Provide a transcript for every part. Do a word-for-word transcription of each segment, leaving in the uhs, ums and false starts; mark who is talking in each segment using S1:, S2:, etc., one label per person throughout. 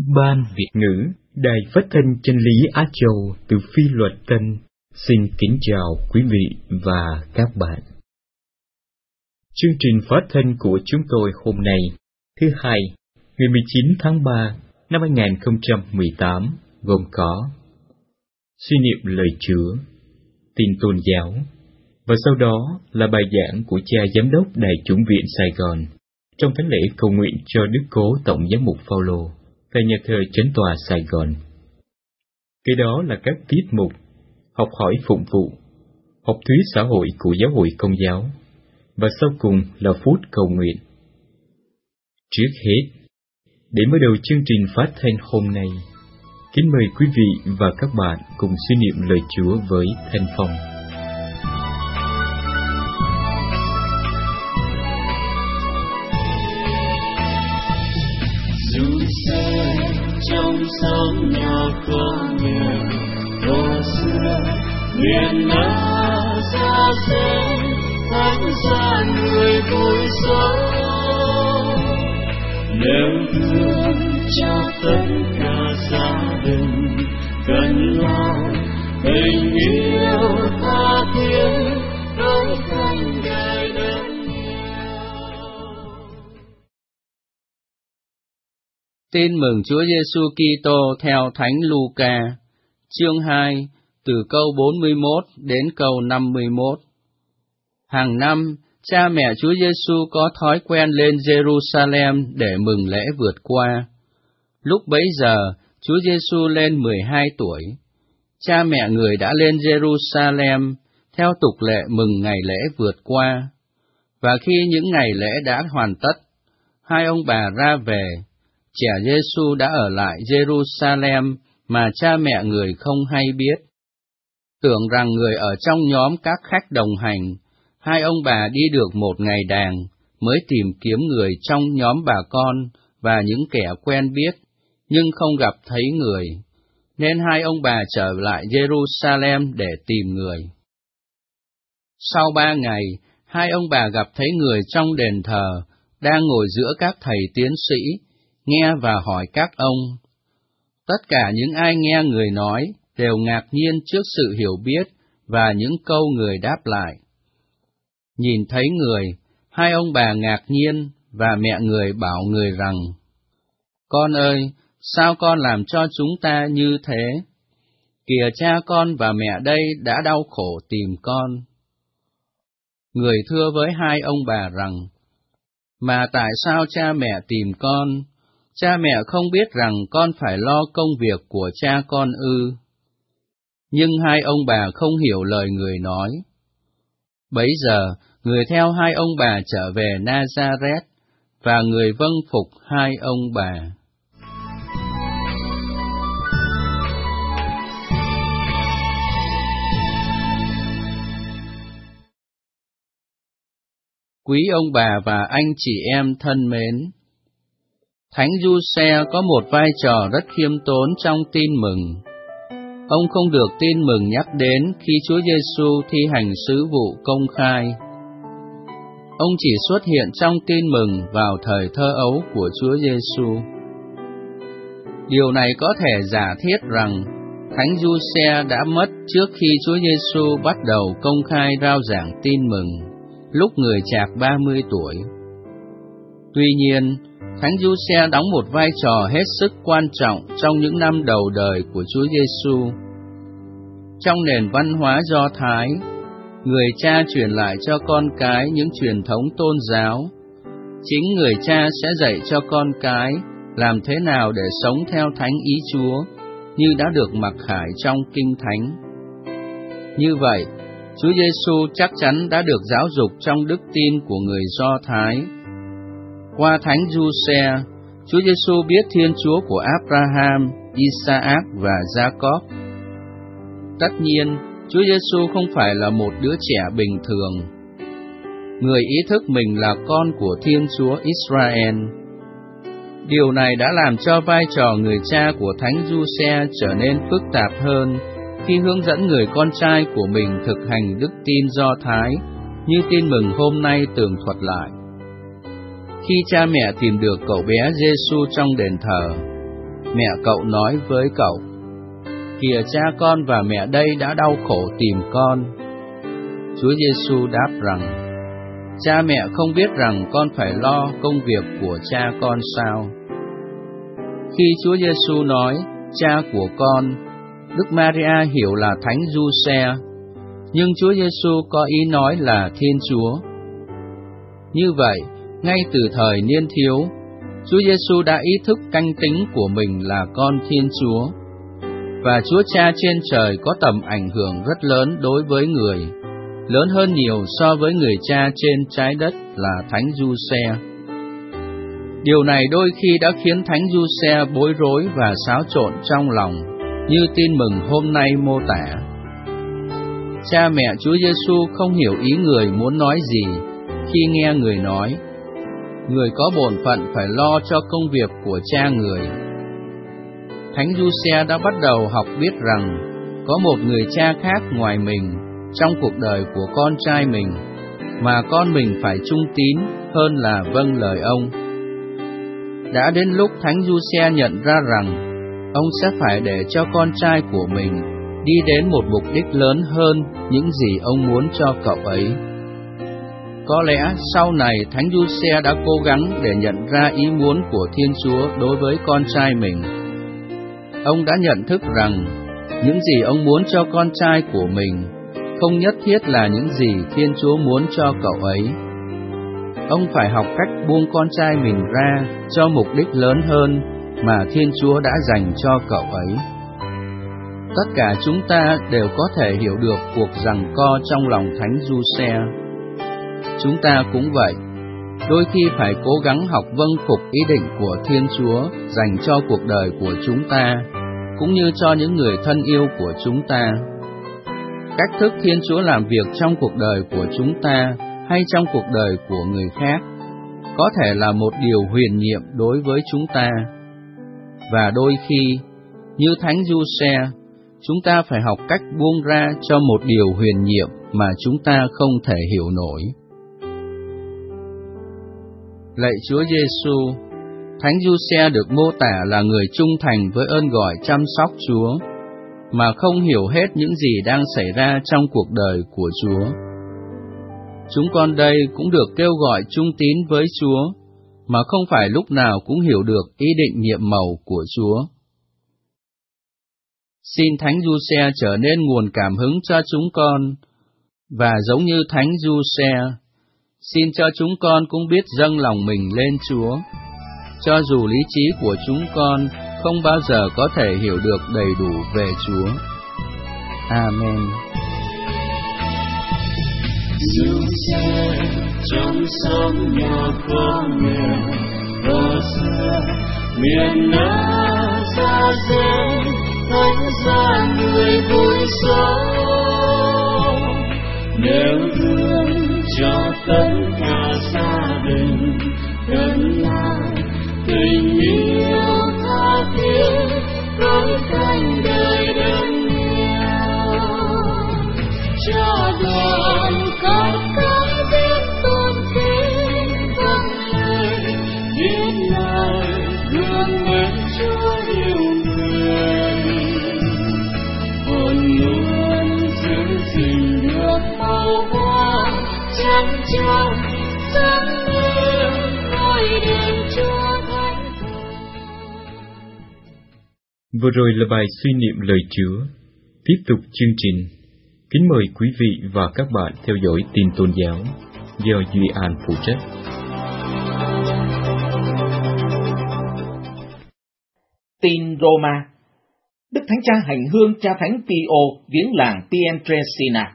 S1: Ban Việt ngữ, Đài Phát thanh Chân lý Á Châu từ Phi Luật Tân xin kính chào quý vị và các bạn. Chương trình phát thanh của chúng tôi hôm nay, thứ hai, ngày mười chín tháng ba năm hai nghìn không trăm mười tám, gồm có suy niệm lời Chúa, tin tôn giáo, và sau đó là bài giảng của cha giám đốc Đài Chủng viện Sài Gòn trong thánh lễ cầu nguyện cho Đức Cố Tổng giám mục Phaolô tại nhà thờ Chánh tòa Sài Gòn. Kế đó là các tiết mục học hỏi phụng vụ, học thuyết xã hội của Giáo hội Công giáo, và sau cùng là phút cầu nguyện. Trước hết, để mở đầu chương trình phát thanh hôm nay, kính mời quý vị và các bạn cùng suy niệm lời Chúa với Thanh Phong.
S2: Dù xe trong xóm nhỏ có nghèo có xưa, miền Nam xa xôi thánh xa người vui sống, nếu thương cho tất cả gia đình cần lòng tình yêu tha thiết với thanh gai đớn nghèo.
S3: Tin mừng Chúa Giêsu Kitô theo Thánh Luca, chương hai, từ câu bốn mươi mốt đến câu năm mươi mốt. Hàng năm, cha mẹ Chúa Giêsu có thói quen lên Jerusalem để mừng lễ vượt qua. Lúc bấy giờ, Chúa Giêsu lên mười hai tuổi. Cha mẹ người đã lên Jerusalem theo tục lệ mừng ngày lễ vượt qua. Và khi những ngày lễ đã hoàn tất, hai ông bà ra về. Trẻ Giêsu đã ở lại Jerusalem mà cha mẹ người không hay biết. Tưởng rằng người ở trong nhóm các khách đồng hành, hai ông bà đi được một ngày đàng mới tìm kiếm người trong nhóm bà con và những kẻ quen biết, nhưng không gặp thấy người, nên hai ông bà trở lại Jerusalem để tìm người. Sau ba ngày, hai ông bà gặp thấy người trong đền thờ, đang ngồi giữa các thầy tiến sĩ, nghe và hỏi các ông. Tất cả những ai nghe người nói đều ngạc nhiên trước sự hiểu biết và những câu người đáp lại. Nhìn thấy người, hai ông bà ngạc nhiên và mẹ người bảo người rằng: Con ơi, sao con làm cho chúng ta như thế? Kìa cha con và mẹ đây đã đau khổ tìm con. Người thưa với hai ông bà rằng: Mà tại sao cha mẹ tìm con? Cha mẹ không biết rằng con phải lo công việc của cha con ư? Nhưng hai ông bà không hiểu lời người nói. Bấy giờ, người theo hai ông bà trở về Nazareth, và người vâng phục hai ông bà. Quý ông bà và anh chị em thân mến, Thánh Giuse có một vai trò rất khiêm tốn trong tin mừng. Ông không được tin mừng nhắc đến khi Chúa Giêsu thi hành sứ vụ công khai. Ông chỉ xuất hiện trong tin mừng vào thời thơ ấu của Chúa Giêsu. Điều này có thể giả thiết rằng Thánh Giuse đã mất trước khi Chúa Giêsu bắt đầu công khai rao giảng tin mừng, lúc người chạc ba mươi tuổi. Tuy nhiên, Thánh Giuse đóng một vai trò hết sức quan trọng trong những năm đầu đời của Chúa Giêsu. Trong nền văn hóa Do Thái, người cha truyền lại cho con cái những truyền thống tôn giáo. Chính người cha sẽ dạy cho con cái làm thế nào để sống theo thánh ý Chúa, như đã được mặc khải trong Kinh Thánh. Như vậy, Chúa Giêsu chắc chắn đã được giáo dục trong đức tin của người Do Thái. Qua Thánh Giuse, Chúa Giêsu biết Thiên Chúa của Abraham, Isaac và Jacob. Tất nhiên, Chúa Giêsu không phải là một đứa trẻ bình thường. Người ý thức mình là con của Thiên Chúa Israel. Điều này đã làm cho vai trò người cha của Thánh Giuse trở nên phức tạp hơn khi hướng dẫn người con trai của mình thực hành đức tin Do Thái, như tin mừng hôm nay tường thuật lại. Khi cha mẹ tìm được cậu bé Giêsu trong đền thờ, mẹ cậu nói với cậu: "Kìa, cha con và mẹ đây đã đau khổ tìm con." Chúa Giêsu đáp rằng: "Cha mẹ không biết rằng con phải lo công việc của cha con sao?" Khi Chúa Giêsu nói cha của con, Đức Maria hiểu là Thánh Giuse, nhưng Chúa Giêsu có ý nói là Thiên Chúa. Như vậy, ngay từ thời niên thiếu, Chúa Giêsu đã ý thức canh tính của mình là con Thiên Chúa, và Chúa Cha trên trời có tầm ảnh hưởng rất lớn đối với người, lớn hơn nhiều so với người cha trên trái đất là Thánh Giuse. Điều này đôi khi đã khiến Thánh Giuse bối rối và xáo trộn trong lòng, như tin mừng hôm nay mô tả. Cha mẹ Chúa Giêsu không hiểu ý người muốn nói gì khi nghe người nói: "Người có bổn phận phải lo cho công việc của cha người." Thánh Giuse đã bắt đầu học biết rằng có một người cha khác ngoài mình trong cuộc đời của con trai mình, mà con mình phải trung tín hơn là vâng lời ông. Đã đến lúc Thánh Giuse nhận ra rằng ông sẽ phải để cho con trai của mình đi đến một mục đích lớn hơn những gì ông muốn cho cậu ấy. Có lẽ sau này Thánh Giuse đã cố gắng để nhận ra ý muốn của Thiên Chúa đối với con trai mình. Ông đã nhận thức rằng những gì ông muốn cho con trai của mình không nhất thiết là những gì Thiên Chúa muốn cho cậu ấy. Ông phải học cách buông con trai mình ra cho mục đích lớn hơn mà Thiên Chúa đã dành cho cậu ấy. Tất cả chúng ta đều có thể hiểu được cuộc giằng co trong lòng Thánh Giuse. Chúng ta cũng vậy, đôi khi phải cố gắng học vâng phục ý định của Thiên Chúa dành cho cuộc đời của chúng ta, cũng như cho những người thân yêu của chúng ta. Cách thức Thiên Chúa làm việc trong cuộc đời của chúng ta hay trong cuộc đời của người khác có thể là một điều huyền nhiệm đối với chúng ta. Và đôi khi, như Thánh Giuse, chúng ta phải học cách buông ra cho một điều huyền nhiệm mà chúng ta không thể hiểu nổi. Lạy Chúa Giêsu, Thánh Giuse được mô tả là người trung thành với ơn gọi chăm sóc Chúa, mà không hiểu hết những gì đang xảy ra trong cuộc đời của Chúa. Chúng con đây cũng được kêu gọi trung tín với Chúa, mà không phải lúc nào cũng hiểu được ý định nhiệm màu của Chúa. Xin Thánh Giuse trở nên nguồn cảm hứng cho chúng con, và giống như Thánh Giuse, xin cho chúng con cũng biết dâng lòng mình lên Chúa, cho dù lý trí của chúng con không bao giờ có thể hiểu được đầy đủ về Chúa. Amen.
S2: Dù xe trong sống nhỏ có mẹ có xưa miền Nam xa xôi thánh ra người vui sống, nếu thương cho tất cả gia đình gần lại tình yêu tha thiết với cánh đời đơn nghèo, cho đoàn con cái biết tôn kính vâng lời biết lời gương mến Chúa yêu người, hồn luôn giữ gìn được màu hoa trắng trong sáng lên ngôi đền Chúa thánh thần.
S1: Vừa rồi là bài suy niệm lời Chúa. Tiếp tục chương trình, kính mời quý vị và các bạn theo dõi tin tôn giáo do Duy An phụ trách.
S4: Tin Roma. Đức Thánh Cha hành hương Cha Thánh Pio viếng làng Pietrelcina.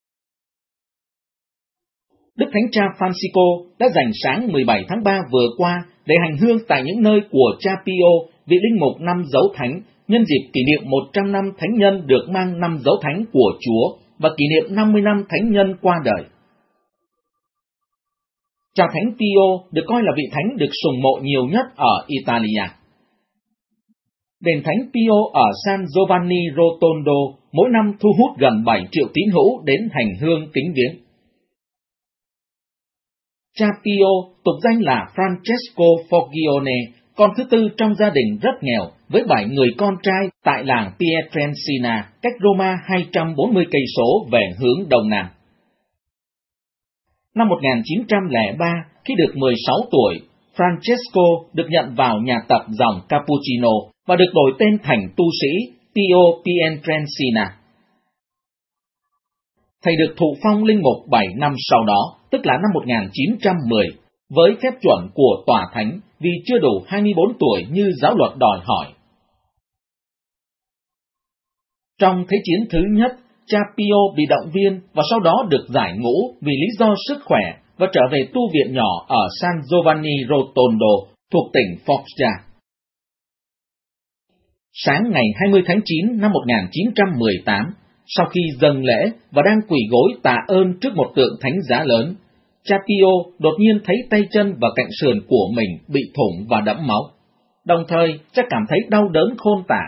S4: Đức Thánh Cha Francisco đã dành sáng mười bảy tháng ba vừa qua để hành hương tại những nơi của Cha Pio, vị linh mục năm dấu thánh, nhân dịp kỷ niệm một trăm năm thánh nhân được mang năm dấu thánh của Chúa và kỷ niệm năm mươi năm thánh nhân qua đời. Cha Thánh Pio được coi là vị thánh được sùng mộ nhiều nhất ở Italia. Đền Thánh Pio ở San Giovanni Rotondo mỗi năm thu hút gần bảy triệu tín hữu đến hành hương kính viếng. Cha Pio, tục danh là Francesco Forgione, con thứ tư trong gia đình rất nghèo, với bảy người con trai tại làng Pietrelcina, cách Roma hai trăm bốn mươi cây số về hướng đông nam. Năm một nghìn chín trăm lẻ ba, khi được mười sáu tuổi, Francesco được nhận vào nhà tập dòng Cappuccino và được đổi tên thành tu sĩ Pio Pietrelcina. Thầy được thụ phong linh mục bảy năm sau đó, tức là năm một nghìn chín trăm mười, với phép chuẩn của tòa thánh vì chưa đủ hai mươi bốn tuổi như giáo luật đòi hỏi. Trong Thế chiến thứ nhất, cha Pio bị động viên và sau đó được giải ngũ vì lý do sức khỏe và trở về tu viện nhỏ ở San Giovanni Rotondo thuộc tỉnh Foggia. Sáng ngày hai mươi tháng chín năm một nghìn chín trăm mười tám, sau khi dâng lễ và đang quỳ gối tạ ơn trước một tượng thánh giá lớn, cha Pio đột nhiên thấy tay chân và cạnh sườn của mình bị thủng và đẫm máu. Đồng thời, cha cảm thấy đau đớn khôn tả.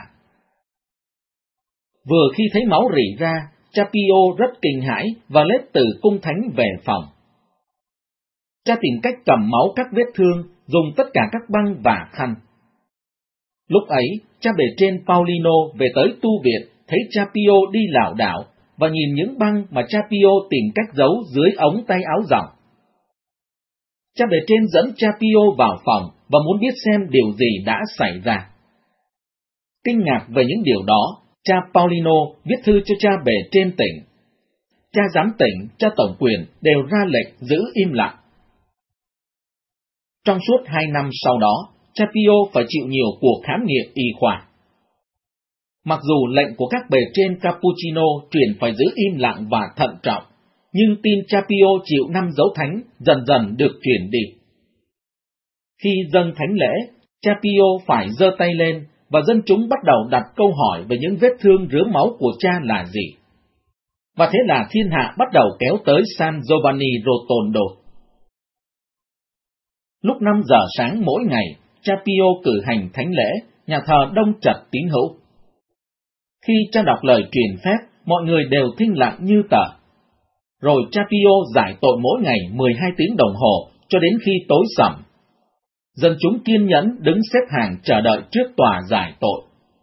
S4: Vừa khi thấy máu rỉ ra, cha Pio rất kinh hãi và lết từ cung thánh về phòng. Cha tìm cách cầm máu các vết thương, dùng tất cả các băng và khăn. Lúc ấy, cha bề trên Paulino về tới tu viện, thấy cha Pio đi lảo đảo và nhìn những băng mà cha Pio tìm cách giấu dưới ống tay áo rộng. Cha bề trên dẫn cha Pio vào phòng và muốn biết xem điều gì đã xảy ra. Kinh ngạc về những điều đó, cha Paulino viết thư cho cha bề trên tỉnh. Cha giám tỉnh, cha tổng quyền đều ra lệnh giữ im lặng. Trong suốt hai năm sau đó, cha Pio phải chịu nhiều cuộc khám nghiệm y khoa. Mặc dù lệnh của các bề trên Cappuccino truyền phải giữ im lặng và thận trọng, nhưng tin cha Pio chịu năm dấu thánh dần dần được truyền đi. Khi dâng thánh lễ, cha Pio phải giơ tay lên và dân chúng bắt đầu đặt câu hỏi về những vết thương rướm máu của cha là gì. Và thế là thiên hạ bắt đầu kéo tới San Giovanni Rotondo. Lúc năm giờ sáng mỗi ngày, cha Pio cử hành thánh lễ, nhà thờ đông chật tín hữu. Khi cha đọc lời truyền phép, mọi người đều thinh lặng như tờ. Rồi cha Pio giải tội mỗi ngày mười hai tiếng đồng hồ cho đến khi tối sẩm. Dân chúng kiên nhẫn đứng xếp hàng chờ đợi trước tòa giải tội.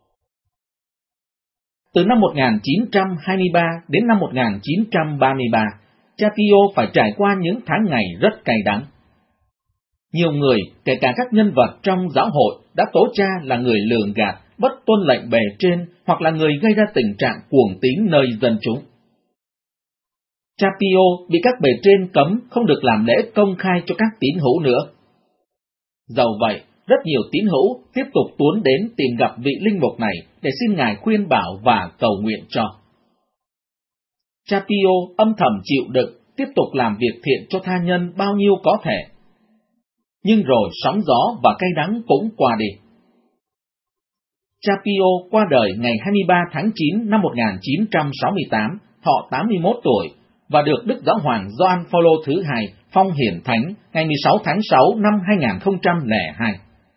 S4: Từ năm một nghìn chín trăm hai mươi ba đến năm một nghìn chín trăm ba mươi ba, cha Pio phải trải qua những tháng ngày rất cay đắng. Nhiều người, kể cả các nhân vật trong giáo hội, đã tố cha là người lường gạt, bất tuân lệnh bề trên hoặc là người gây ra tình trạng cuồng tín nơi dân chúng. Cha Pio bị các bề trên cấm không được làm lễ công khai cho các tín hữu nữa. Dầu vậy, rất nhiều tín hữu tiếp tục tuôn đến tìm gặp vị linh mục này để xin ngài khuyên bảo và cầu nguyện cho. Cha Pio âm thầm chịu đựng, tiếp tục làm việc thiện cho tha nhân bao nhiêu có thể. Nhưng rồi sóng gió và cay đắng cũng qua đi. Cha Pio qua đời ngày hai mươi ba tháng chín năm một nghìn chín trăm sáu mươi tám, thọ tám mươi mốt tuổi, và được Đức Giáo hoàng Gioan Phaolô thứ hai phong hiển thánh ngày mười sáu tháng sáu năm hai nghìn không trăm lẻ hai.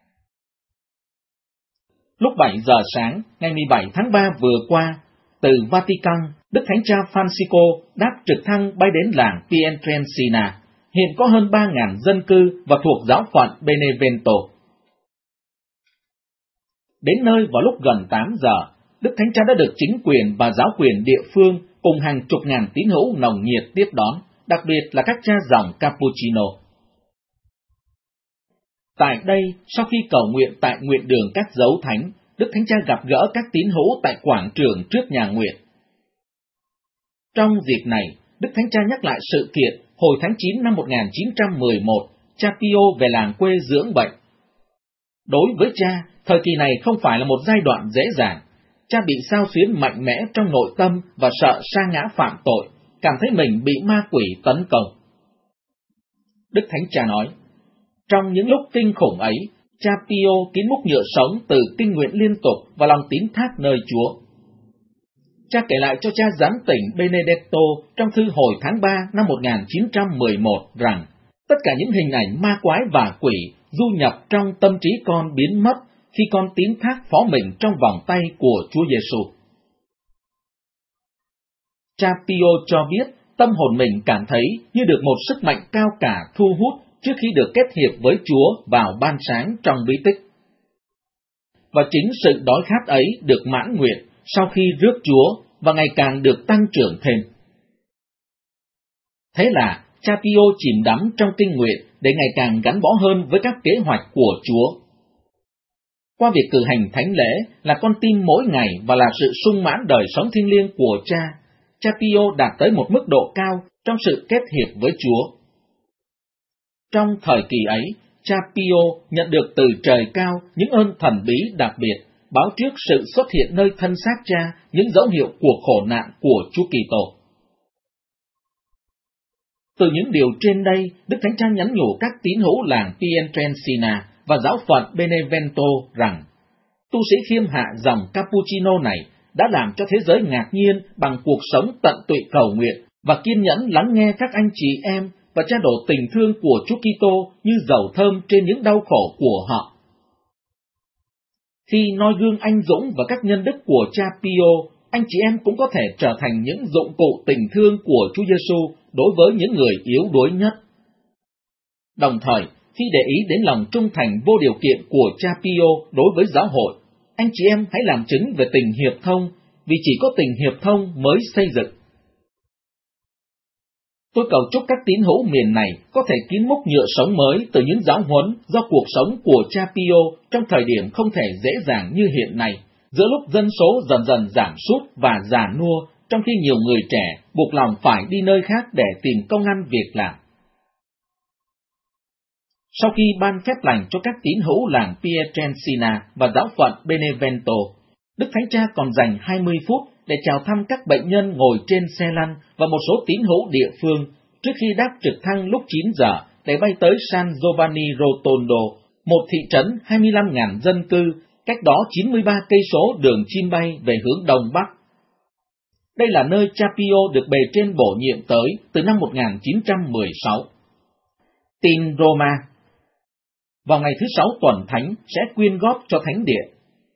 S4: Lúc bảy giờ sáng, ngày mười bảy tháng ba vừa qua, từ Vatican, Đức Thánh Cha Francisco đáp trực thăng bay đến làng Pietrelcina, hiện có hơn ba nghìn dân cư và thuộc giáo phận Benevento. Đến nơi vào lúc gần tám giờ, Đức Thánh Cha đã được chính quyền và giáo quyền địa phương cùng hàng chục ngàn tín hữu nồng nhiệt tiếp đón, đặc biệt là các cha dòng Cappuccino. Tại đây, sau khi cầu nguyện tại nguyện đường các dấu thánh, Đức Thánh Cha gặp gỡ các tín hữu tại quảng trường trước nhà nguyện. Trong dịp này, Đức Thánh Cha nhắc lại sự kiện hồi tháng chín năm một nghìn chín trăm mười một, cha Pio về làng quê dưỡng bệnh. Đối với cha, thời kỳ này không phải là một giai đoạn dễ dàng. Cha bị xao xuyến mạnh mẽ trong nội tâm và sợ sa ngã phạm tội, cảm thấy mình bị ma quỷ tấn công. Đức Thánh Cha nói, trong những lúc kinh khủng ấy, cha Pio kín múc nhựa sống từ kinh nguyện liên tục và lòng tín thác nơi Chúa. Cha kể lại cho cha giám tỉnh Benedetto trong thư hồi tháng ba năm một nghìn chín trăm mười một rằng tất cả những hình ảnh ma quái và quỷ du nhập trong tâm trí con biến mất khi con tín thác phó mình trong vòng tay của Chúa Giêsu. Cha Pio cho biết tâm hồn mình cảm thấy như được một sức mạnh cao cả thu hút trước khi được kết hiệp với Chúa vào ban sáng trong bí tích. và chính sự đói khát ấy được mãn nguyện sau khi rước Chúa và ngày càng được tăng trưởng thêm. Thế là cha Pio chìm đắm trong kinh nguyện để ngày càng gắn bó hơn với các kế hoạch của Chúa. Qua việc cử hành thánh lễ là con tim mỗi ngày và là sự sung mãn đời sống thiêng liêng của cha, cha Pio đạt tới một mức độ cao trong sự kết hiệp với Chúa. Trong thời kỳ ấy, cha Pio nhận được từ trời cao những ơn thần bí đặc biệt, báo trước sự xuất hiện nơi thân xác cha những dấu hiệu của khổ nạn của Chúa Kitô. Từ những điều trên đây, Đức Thánh Cha nhắn nhủ các tín hữu làng Pietrelcina và giáo phận Benevento rằng, tu sĩ khiêm hạ dòng Cappuccino này đã làm cho thế giới ngạc nhiên bằng cuộc sống tận tụy cầu nguyện và kiên nhẫn lắng nghe các anh chị em và trao đổ tình thương của Chúa Kitô như dầu thơm trên những đau khổ của họ. Khi noi gương anh dũng và các nhân đức của cha Pio, anh chị em cũng có thể trở thành những dụng cụ tình thương của Chúa Giêsu đối với những người yếu đuối nhất. Đồng thời, khi để ý đến lòng trung thành vô điều kiện của cha Pio đối với giáo hội, anh chị em hãy làm chứng về tình hiệp thông, vì chỉ có tình hiệp thông mới xây dựng. Tôi cầu chúc các tín hữu miền này có thể kín múc nhựa sống mới từ những giáo huấn do cuộc sống của cha Pio trong thời điểm không thể dễ dàng như hiện nay, giữa lúc dân số dần dần giảm sút và già nua, trong khi nhiều người trẻ buộc lòng phải đi nơi khác để tìm công ăn việc làm. Sau khi ban phép lành cho các tín hữu làng Pietrelcina và giáo phận Benevento, Đức Thánh Cha còn dành hai mươi phút để chào thăm các bệnh nhân ngồi trên xe lăn và một số tín hữu địa phương trước khi đáp trực thăng lúc chín giờ để bay tới San Giovanni Rotondo, một thị trấn hai mươi lăm nghìn dân cư, cách đó chín mươi ba cây số đường chim bay về hướng đông bắc. Đây là nơi cha Pio được bề trên bổ nhiệm tới từ năm một nghìn chín trăm mười sáu. Tin Roma. Vào ngày thứ sáu tuần thánh sẽ quyên góp cho thánh địa.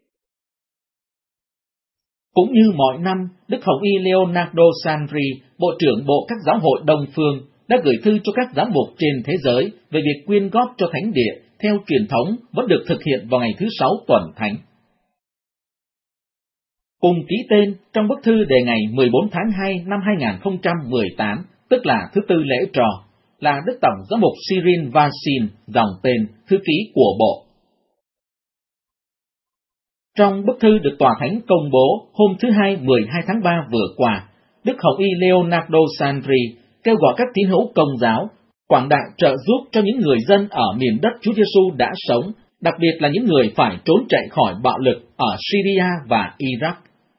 S4: Cũng như mọi năm, Đức Hồng Y Leonardo Sandri, Bộ trưởng Bộ các giáo hội Đông Phương, đã gửi thư cho các giám mục trên thế giới về việc quyên góp cho thánh địa theo truyền thống vẫn được thực hiện vào ngày thứ sáu tuần thánh. Cùng ký tên trong bức thư đề ngày mười bốn tháng hai năm hai nghìn không trăm mười tám, tức là thứ tư lễ trò, là Đức Tổng Giám mục Cyril Vasin, dòng tên thư ký của Bộ. Trong bức thư được Tòa Thánh công bố hôm thứ Hai mười hai tháng ba vừa qua, Đức Hồng Y Leonardo Sandri kêu gọi các tín hữu Công giáo quảng đại trợ giúp cho những người dân ở miền đất Chúa Giêsu đã sống, đặc biệt là những người phải trốn chạy khỏi bạo lực ở Syria và Iraq.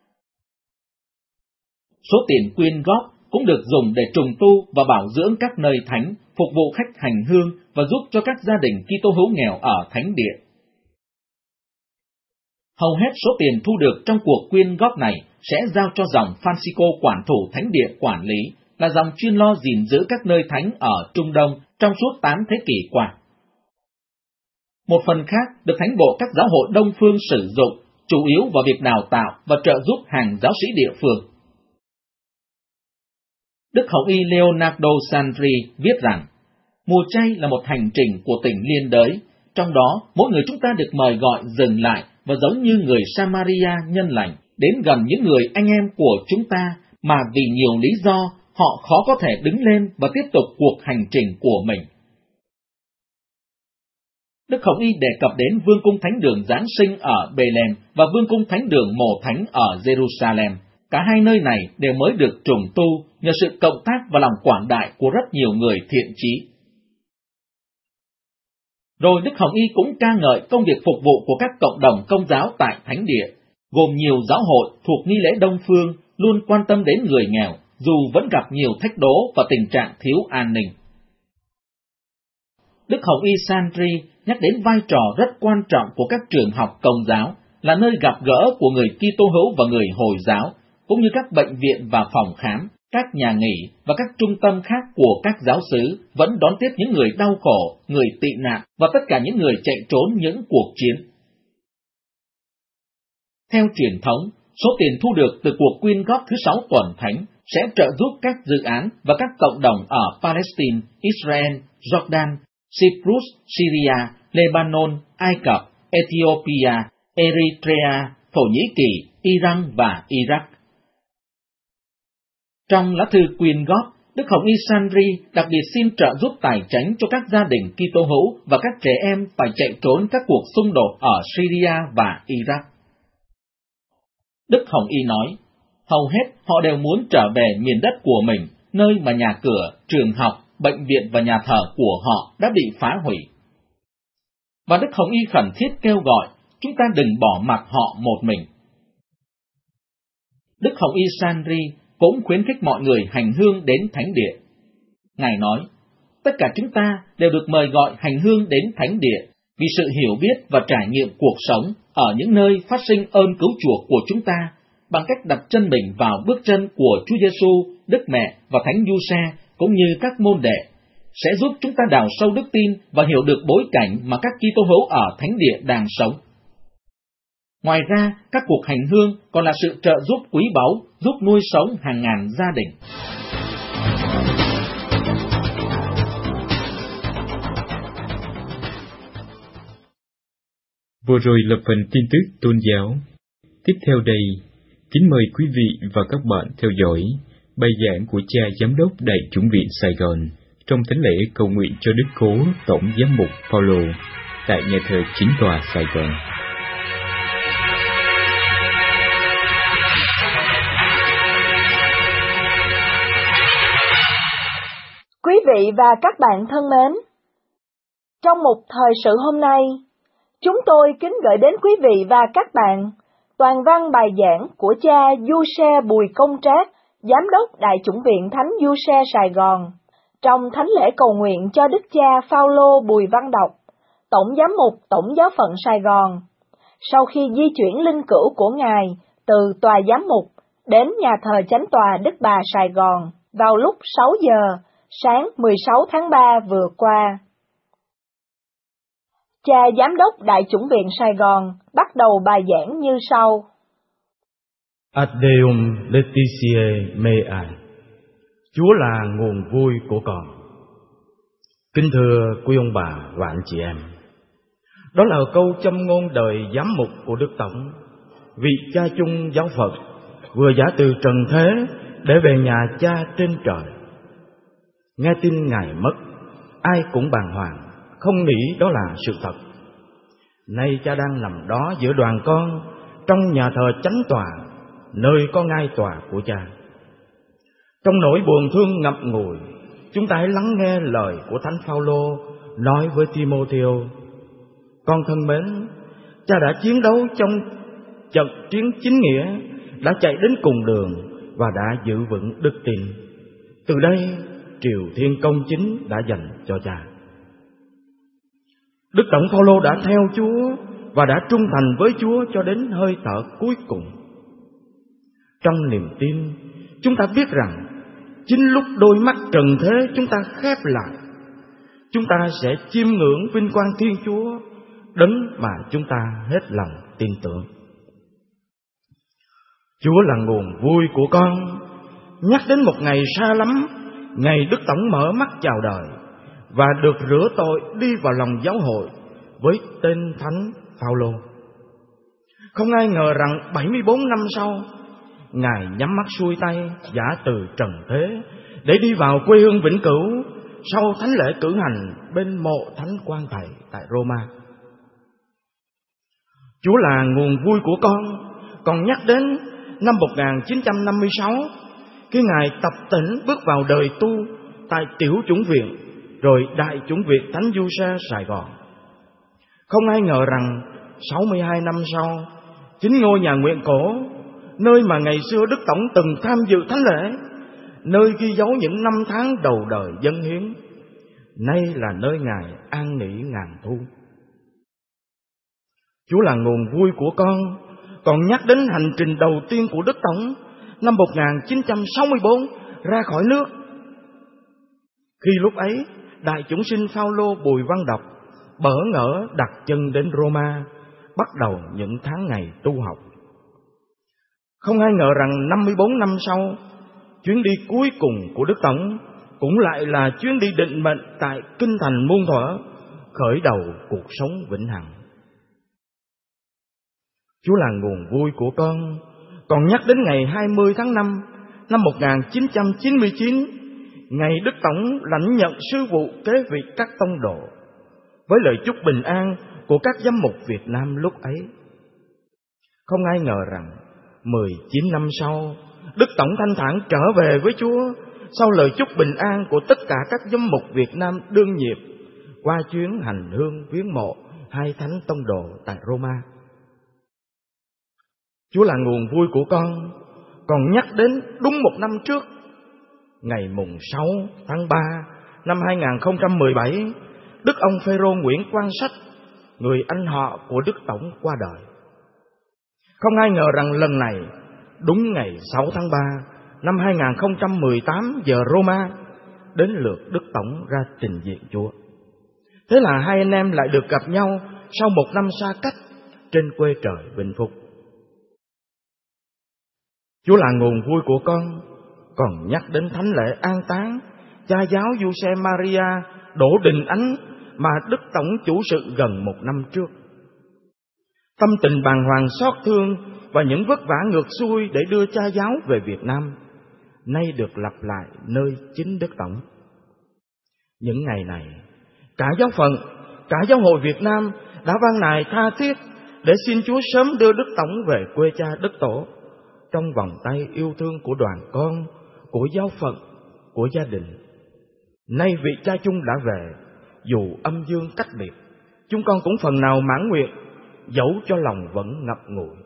S4: Số tiền quyên góp cũng được dùng để trùng tu và bảo dưỡng các nơi thánh, phục vụ khách hành hương và giúp cho các gia đình Kitô hữu nghèo ở thánh địa. Hầu hết số tiền thu được trong cuộc quyên góp này sẽ giao cho dòng Francisco quản thủ thánh địa quản lý, là dòng chuyên lo gìn giữ các nơi thánh ở Trung Đông trong suốt tám thế kỷ qua. Một phần khác được Thánh bộ các giáo hội Đông Phương sử dụng, chủ yếu vào việc đào tạo và trợ giúp hàng giáo sĩ địa phương. Đức Hồng Y Leonardo Sandri viết rằng, mùa chay là một hành trình của tình liên đới, trong đó mỗi người chúng ta được mời gọi dừng lại và giống như người Samaria nhân lành, đến gần những người anh em của chúng ta mà vì nhiều lý do họ khó có thể đứng lên và tiếp tục cuộc hành trình của mình. Đức Hồng Y đề cập đến Vương cung Thánh đường Giáng sinh ở Bethlehem và Vương cung Thánh đường Mồ Thánh ở Jerusalem. Cả hai nơi này đều mới được trùng tu nhờ sự cộng tác và lòng quảng đại của rất nhiều người thiện chí. Rồi Đức Hồng Y cũng ca ngợi công việc phục vụ của các cộng đồng Công giáo tại Thánh địa, gồm nhiều giáo hội thuộc nghi lễ Đông Phương luôn quan tâm đến người nghèo, dù vẫn gặp nhiều thách đố và tình trạng thiếu an ninh. Đức Hồng Y Sandri nhắc đến vai trò rất quan trọng của các trường học Công giáo, là nơi gặp gỡ của người Kitô hữu và người Hồi giáo, cũng như các bệnh viện và phòng khám, các nhà nghỉ và các trung tâm khác của các giáo xứ vẫn đón tiếp những người đau khổ, người tị nạn và tất cả những người chạy trốn những cuộc chiến. Theo truyền thống, số tiền thu được từ cuộc quyên góp thứ sáu tuần thánh sẽ trợ giúp các dự án và các cộng đồng ở Palestine, Israel, Jordan, Cyprus, Syria, Lebanon, Ai Cập, Ethiopia, Eritrea, Thổ Nhĩ Kỳ, Iran và Iraq. Trong lá thư quyên góp, Đức Hồng Y Sandri đặc biệt xin trợ giúp tài chánh cho các gia đình Kitô hữu và các trẻ em phải chạy trốn các cuộc xung đột ở Syria và Iraq. Đức Hồng Y nói, hầu hết họ đều muốn trở về miền đất của mình, nơi mà nhà cửa, trường học, bệnh viện và nhà thờ của họ đã bị phá hủy. Và Đức Hồng Y khẩn thiết kêu gọi, chúng ta đừng bỏ mặc họ một mình. Đức Hồng Y Sandri cũng khuyến khích mọi người hành hương đến thánh địa. Ngài nói, tất cả chúng ta đều được mời gọi hành hương đến thánh địa vì sự hiểu biết và trải nghiệm cuộc sống ở những nơi phát sinh ơn cứu chuộc của chúng ta bằng cách đặt chân mình vào bước chân của Chúa Giêsu, Đức Mẹ và Thánh Giuse cũng như các môn đệ, sẽ giúp chúng ta đào sâu đức tin và hiểu được bối cảnh mà các Kitô hữu ở thánh địa đang sống. Ngoài ra, các cuộc hành hương còn là sự trợ giúp quý báu, giúp nuôi sống hàng ngàn gia đình.
S1: Vừa rồi là phần tin tức tôn giáo. Tiếp theo đây, kính mời quý vị và các bạn theo dõi bài giảng của cha Giám đốc Đại Chủng viện Sài Gòn trong thánh lễ cầu nguyện cho Đức Cố Tổng Giám mục Phaolô tại nhà thờ Chính tòa Sài Gòn.
S5: Quý vị và các bạn thân mến, trong một thời sự hôm nay, chúng tôi kính gửi đến quý vị và các bạn toàn văn bài giảng của cha Giuse Bùi Công Trác, Giám đốc Đại Chủng viện Thánh Giuse Sài Gòn, trong thánh lễ cầu nguyện cho Đức cha Phaolô Bùi Văn Đọc, Tổng Giám mục Tổng giáo phận Sài Gòn, sau khi di chuyển linh cữu của Ngài từ tòa giám mục đến nhà thờ Chánh tòa Đức Bà Sài Gòn vào lúc sáu giờ sáng mười sáu tháng ba vừa qua. Cha Giám đốc Đại Chủng viện Sài Gòn bắt đầu bài giảng như sau.
S6: Ad Deum Laetitiae Meae, Chúa là nguồn vui của con. Kính thưa quý ông bà và anh chị em, đó là câu châm ngôn đời giám mục của Đức Tổng, vị cha chung giáo phận vừa giả từ trần thế để về nhà cha trên trời. Nghe tin Ngài mất, ai cũng bàng hoàng, không nghĩ đó là sự thật. Nay cha đang nằm đó giữa đoàn con trong nhà thờ Chánh tòa, nơi có ngai tòa của cha. Trong nỗi buồn thương ngập ngùi, chúng ta hãy lắng nghe lời của Thánh Phaolô nói với Timotheo: Con thân mến, cha đã chiến đấu trong trận chiến chính nghĩa, đã chạy đến cùng đường và đã giữ vững đức tin. Từ đây, triều thiên công chính đã dành cho cha. Đức Tổng Phaolô đã theo Chúa và đã trung thành với Chúa cho đến hơi thở cuối cùng. Trong niềm tin, chúng ta biết rằng chính lúc đôi mắt trần thế chúng ta khép lại, chúng ta sẽ chiêm ngưỡng vinh quang Thiên Chúa, đấng mà chúng ta hết lòng tin tưởng. Chúa là nguồn vui của con. Nhắc đến một ngày xa lắm, ngày Đức Tổng mở mắt chào đời và được rửa tội đi vào lòng giáo hội với tên Thánh Phaolô. Không ai ngờ rằng bảy mươi bốn năm sau, Ngài nhắm mắt xuôi tay giả từ trần thế để đi vào quê hương vĩnh cửu sau thánh lễ cử hành bên mộ Thánh Quan Thầy tại Roma. Chúa là nguồn vui của con. Còn nhắc đến năm một nghìn chín trăm năm mươi sáu, khi Ngài tập tỉnh bước vào đời tu tại Tiểu Chủng viện rồi Đại Chủng viện Thánh Giuse Sài Gòn. Không ai ngờ rằng sáu mươi hai năm sau, chính ngôi nhà nguyện cổ, nơi mà ngày xưa Đức Tổng từng tham dự thánh lễ, nơi ghi dấu những năm tháng đầu đời dâng hiến, nay là nơi Ngài an nghỉ ngàn thu. Chúa là nguồn vui của con. Còn nhắc đến hành trình đầu tiên của Đức Tổng năm một nghìn chín trăm sáu mươi bốn ra khỏi nước, khi lúc ấy Đại Chủng sinh Phaolô Bùi Văn Đọc bỡ ngỡ đặt chân đến Roma, bắt đầu những tháng ngày tu học. Không ai ngờ rằng năm mươi bốn năm sau, chuyến đi cuối cùng của Đức Tổng cũng lại là chuyến đi định mệnh tại kinh thành Muôn Thuở, khởi đầu cuộc sống vĩnh hằng. Chúa là nguồn vui của con. Còn nhắc đến ngày hai mươi tháng năm năm một nghìn chín trăm chín mươi chín, ngày Đức Tổng lãnh nhận sứ vụ kế vị các tông đồ, với lời chúc bình an của các giám mục Việt Nam lúc ấy. Không ai ngờ rằng mười chín năm sau, Đức Tổng thanh thản trở về với Chúa sau lời chúc bình an của tất cả các giám mục Việt Nam đương nhiệm qua chuyến hành hương viếng mộ hai thánh tông đồ tại Roma. Chúa là nguồn vui của con. Còn nhắc đến đúng một năm trước, ngày mùng sáu tháng ba năm hai nghìn không trăm mười bảy, Đức ông Phêrô Nguyễn Quang Sách, người anh họ của Đức Tổng, qua đời. Không ai ngờ rằng lần này, đúng ngày sáu tháng ba năm hai nghìn không trăm mười tám giờ Roma, đến lượt Đức Tổng ra trình diện Chúa. Thế là hai anh em lại được gặp nhau sau một năm xa cách trên quê trời Vĩnh Phúc. Chúa là nguồn vui của con. Còn nhắc đến thánh lễ an táng cha giáo Giuse Maria Đỗ Đình Ánh mà Đức Tổng chủ sự gần một năm trước. Tâm tình bàng hoàng xót thương và những vất vả ngược xuôi để đưa cha giáo về Việt Nam nay được lặp lại nơi chính Đức Tổng. Những ngày này, cả giáo phận, cả giáo hội Việt Nam đã van nài tha thiết để xin Chúa sớm đưa Đức Tổng về quê cha Đức Tổ, trong vòng tay yêu thương của đoàn con, của giáo phận, của gia đình. Nay vị cha chung đã về, dù âm dương cách biệt, chúng con cũng phần nào mãn nguyện, dẫu cho lòng vẫn ngập ngùi.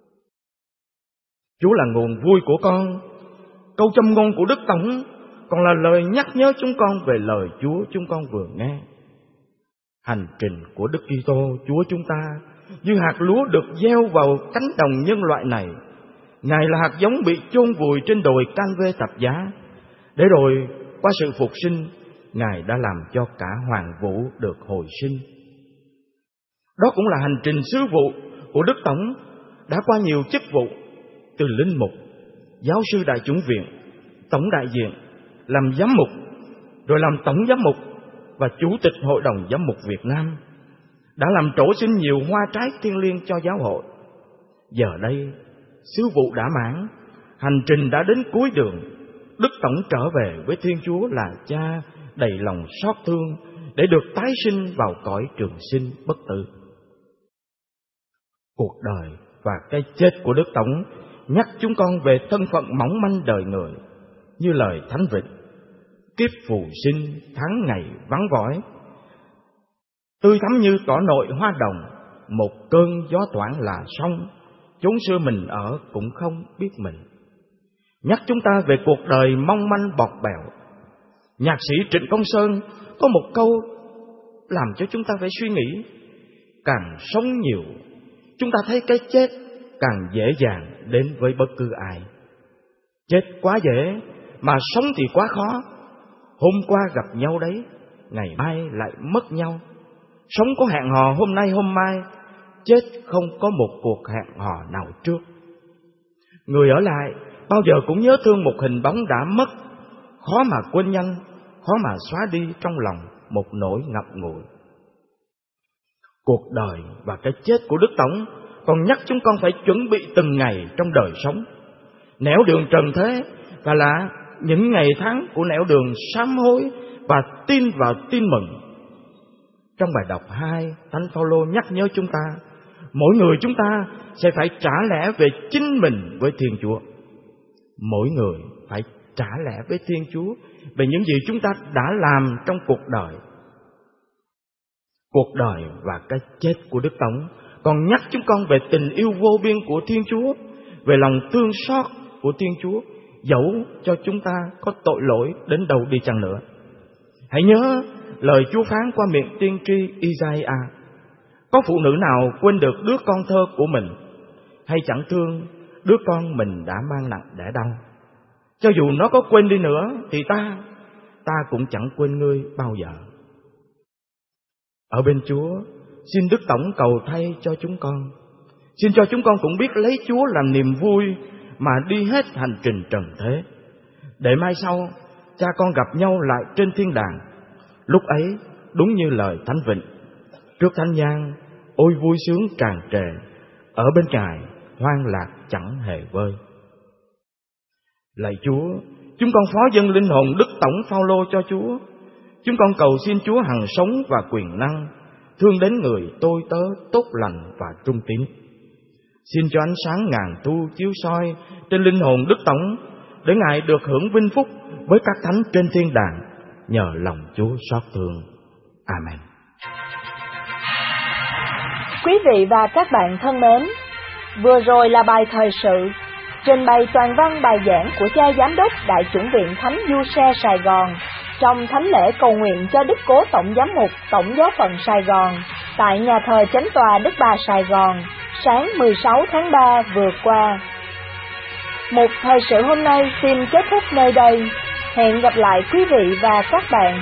S6: Chúa là nguồn vui của con. Câu châm ngôn của Đức Tổng còn là lời nhắc nhớ chúng con về lời Chúa chúng con vừa nghe. Hành trình của Đức Kitô Chúa chúng ta như hạt lúa được gieo vào cánh đồng nhân loại này. Ngài là hạt giống bị chôn vùi trên đồi Can-vê thập giá, để rồi qua sự phục sinh, Ngài đã làm cho cả hoàn vũ được hồi sinh. Đó cũng là hành trình sứ vụ của Đức Tổng, đã qua nhiều chức vụ, từ linh mục, giáo sư đại chủng viện, tổng đại diện, làm giám mục, rồi làm tổng giám mục và chủ tịch hội đồng giám mục Việt Nam, đã làm trổ sinh nhiều hoa trái thiêng liêng cho giáo hội. Giờ đây, sứ vụ đã mãn, hành trình đã đến cuối đường. Đức Tổng trở về với Thiên Chúa là Cha đầy lòng xót thương để được tái sinh vào cõi trường sinh bất tử. Cuộc đời và cái chết của Đức Tổng nhắc chúng con về thân phận mỏng manh đời người, như lời Thánh Vịnh: kiếp phù sinh tháng ngày vắng vỏi, tươi thắm như cỏ nội hoa đồng, một cơn gió thoảng là xong, chốn xưa mình ở cũng không biết mình. Nhắc chúng ta về cuộc đời mong manh bọt bèo. Nhạc sĩ Trịnh Công Sơn có một câu làm cho chúng ta phải suy nghĩ: càng sống nhiều, chúng ta thấy cái chết càng dễ dàng đến với bất cứ ai. Chết quá dễ, mà sống thì quá khó. Hôm qua gặp nhau đấy, ngày mai lại mất nhau. Sống có hẹn hò hôm nay hôm mai, chết không có một cuộc hẹn hò nào trước. Người ở lại bao giờ cũng nhớ thương một hình bóng đã mất, khó mà quên nhanh, khó mà xóa đi trong lòng một nỗi ngập ngùi. Cuộc đời và cái chết của Đức Tổng còn nhắc chúng con phải chuẩn bị từng ngày trong đời sống. Nẻo đường trần thế và là những ngày tháng của nẻo đường sám hối và tin vào tin mừng. Trong bài đọc hai, Thánh Phaolô nhắc nhớ chúng ta, mỗi người chúng ta sẽ phải trả lẽ về chính mình với Thiên Chúa. Mỗi người phải trả lẽ với Thiên Chúa về những gì chúng ta đã làm trong cuộc đời. Cuộc đời và cái chết của Đức Tổng còn nhắc chúng con về tình yêu vô biên của Thiên Chúa, về lòng thương xót của Thiên Chúa, dẫu cho chúng ta có tội lỗi đến đâu đi chăng nữa. Hãy nhớ lời Chúa phán qua miệng tiên tri Isaiah: có phụ nữ nào quên được đứa con thơ của mình, hay chẳng thương đứa con mình đã mang nặng đẻ đau? Cho dù nó có quên đi nữa thì ta, ta cũng chẳng quên ngươi bao giờ. Ở bên Chúa, xin Đức Tổng cầu thay cho chúng con. Xin cho chúng con cũng biết lấy Chúa làm niềm vui mà đi hết hành trình trần thế, để mai sau cha con gặp nhau lại trên thiên đàng. Lúc ấy, đúng như lời Thánh Vịnh: trước thánh nhang, ôi vui sướng tràn trề, ở bên Ngài hoang lạc chẳng hề vơi. Lạy Chúa, chúng con phó dâng linh hồn Đức Tổng Phao-lô cho Chúa. Chúng con cầu xin Chúa hằng sống và quyền năng, thương đến người tôi tớ tốt lành và trung tín. Xin cho ánh sáng ngàn thu chiếu soi trên linh hồn Đức Tổng, để Ngài được hưởng vinh phúc với các thánh trên thiên đàng, nhờ lòng Chúa xót thương. Amen.
S5: Quý vị và các bạn thân mến, vừa rồi là bài thời sự trình bày toàn văn bài giảng của cha giám đốc Đại chủng viện Thánh Giuse Sài Gòn trong thánh lễ cầu nguyện cho Đức Cố Tổng giám mục Tổng giáo phận Sài Gòn tại nhà thờ Chánh tòa Đức Bà Sài Gòn sáng mười sáu tháng ba vừa qua. Một thời sự hôm nay xin kết thúc nơi đây. Hẹn gặp lại quý vị và các bạn.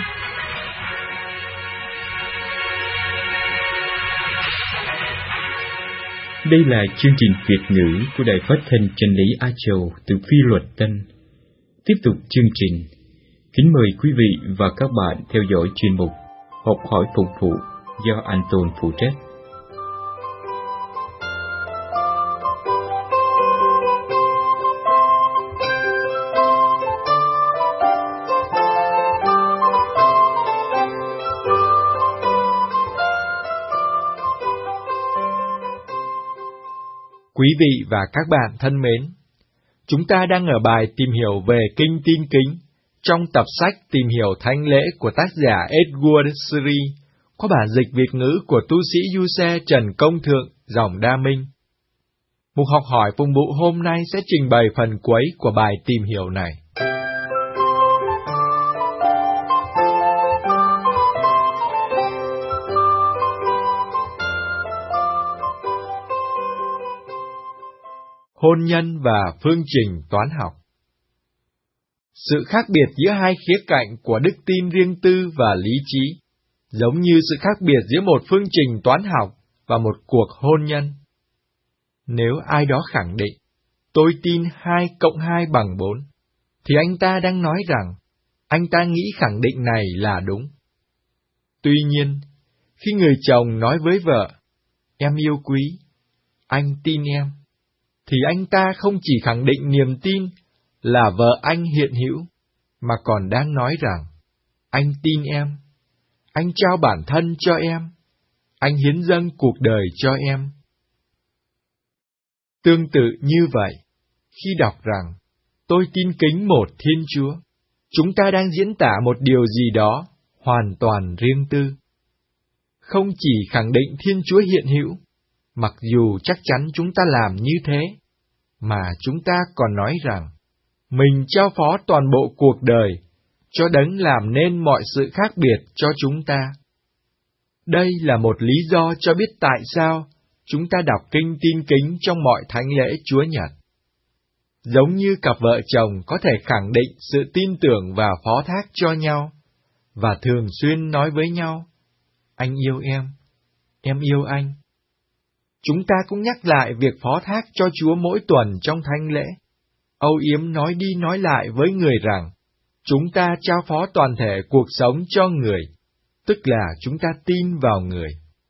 S1: Đây là chương trình Việt ngữ của Đài Phát thanh Chân lý Á Châu từ Phi Luật Tân. Tiếp tục chương trình, kính mời quý vị và các bạn theo dõi chuyên mục Học hỏi phục vụ do Anton phụ trách.
S7: Quý vị và các bạn thân mến, chúng ta đang ở bài tìm hiểu về Kinh Tin Kính trong tập sách Tìm hiểu Thánh lễ của tác giả Edward Sri, có bản dịch Việt ngữ của tu sĩ Giuse Trần Công Thượng, dòng Đa Minh. Mục học hỏi phụng vụ hôm nay sẽ trình bày phần cuối của bài tìm hiểu này. Hôn nhân và phương trình toán học. Sự khác biệt giữa hai khía cạnh của đức tin riêng tư và lý trí, giống như sự khác biệt giữa một phương trình toán học và một cuộc hôn nhân. Nếu ai đó khẳng định, tôi tin hai cộng hai bằng bốn, thì anh ta đang nói rằng, anh ta nghĩ khẳng định này là đúng. Tuy nhiên, khi người chồng nói với vợ, em yêu quý, anh tin em, thì anh ta không chỉ khẳng định niềm tin là vợ anh hiện hữu, mà còn đang nói rằng, anh tin em, anh trao bản thân cho em, anh hiến dâng cuộc đời cho em. Tương tự như vậy, khi đọc rằng, tôi tin kính một Thiên Chúa, chúng ta đang diễn tả một điều gì đó hoàn toàn riêng tư. Không chỉ khẳng định Thiên Chúa hiện hữu, mặc dù chắc chắn chúng ta làm như thế, mà chúng ta còn nói rằng, mình trao phó toàn bộ cuộc đời cho Đấng làm nên mọi sự khác biệt cho chúng ta. Đây là một lý do cho biết tại sao chúng ta đọc Kinh Tin Kính trong mọi thánh lễ Chúa Nhật. Giống như cặp vợ chồng có thể khẳng định sự tin tưởng và phó thác cho nhau, và thường xuyên nói với nhau, anh yêu em, em yêu anh. Chúng ta cũng nhắc lại việc phó thác cho Chúa mỗi tuần trong thánh lễ, âu yếm nói đi nói lại với người rằng, chúng ta trao phó toàn thể cuộc sống cho người, tức là chúng ta tin vào người.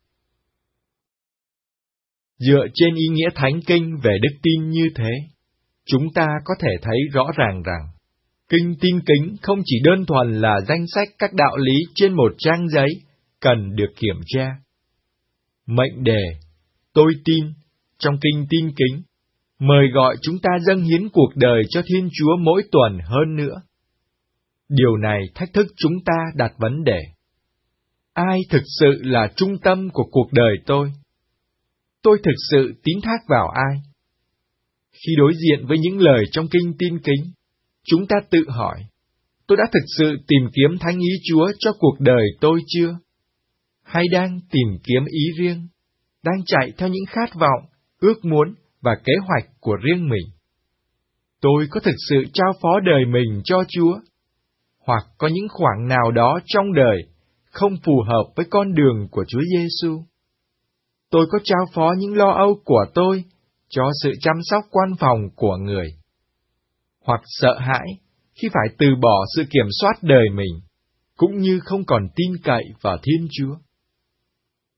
S7: Dựa trên ý nghĩa thánh kinh về đức tin như thế, chúng ta có thể thấy rõ ràng rằng, Kinh Tin Kính không chỉ đơn thuần là danh sách các đạo lý trên một trang giấy cần được kiểm tra. Mệnh đề tôi tin trong Kinh Tin Kính mời gọi chúng ta dâng hiến cuộc đời cho Thiên Chúa mỗi tuần hơn nữa. Điều này thách thức chúng ta đặt vấn đề. Ai thực sự là trung tâm của cuộc đời tôi? Tôi thực sự tín thác vào ai? Khi đối diện với những lời trong Kinh Tin Kính, chúng ta tự hỏi, tôi đã thực sự tìm kiếm thánh ý Chúa cho cuộc đời tôi chưa? Hay đang tìm kiếm ý riêng, đang chạy theo những khát vọng, ước muốn và kế hoạch của riêng mình? Tôi có thực sự trao phó đời mình cho Chúa? Hoặc có những khoảng nào đó trong đời không phù hợp với con đường của Chúa Giêsu? Tôi có trao phó những lo âu của tôi cho sự chăm sóc quan phòng của người? Hoặc sợ hãi khi phải từ bỏ sự kiểm soát đời mình, cũng như không còn tin cậy vào Thiên Chúa?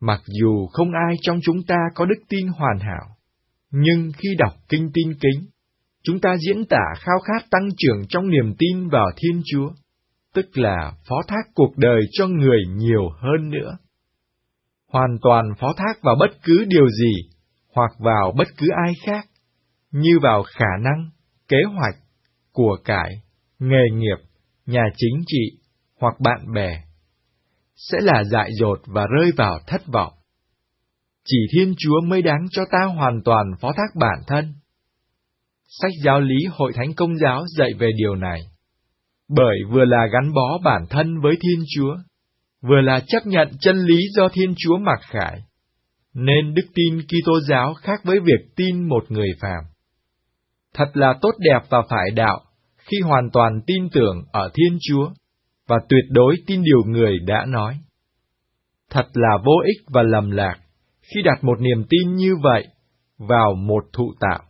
S7: Mặc dù không ai trong chúng ta có đức tin hoàn hảo, nhưng khi đọc kinh tin kính, chúng ta diễn tả khao khát tăng trưởng trong niềm tin vào Thiên Chúa, tức là phó thác cuộc đời cho người nhiều hơn nữa. Hoàn toàn phó thác vào bất cứ điều gì, hoặc vào bất cứ ai khác, như vào khả năng, kế hoạch, của cải, nghề nghiệp, nhà chính trị, hoặc bạn bè, sẽ là dại dột và rơi vào thất vọng. Chỉ Thiên Chúa mới đáng cho ta hoàn toàn phó thác bản thân. Sách giáo lý Hội Thánh Công giáo dạy về điều này, bởi vừa là gắn bó bản thân với Thiên Chúa, vừa là chấp nhận chân lý do Thiên Chúa mặc khải, nên đức tin Kitô giáo khác với việc tin một người phàm. Thật là tốt đẹp và phải đạo khi hoàn toàn tin tưởng ở Thiên Chúa và tuyệt đối tin điều người đã nói. Thật là vô ích và lầm lạc khi đặt một niềm tin như vậy vào một thụ tạo.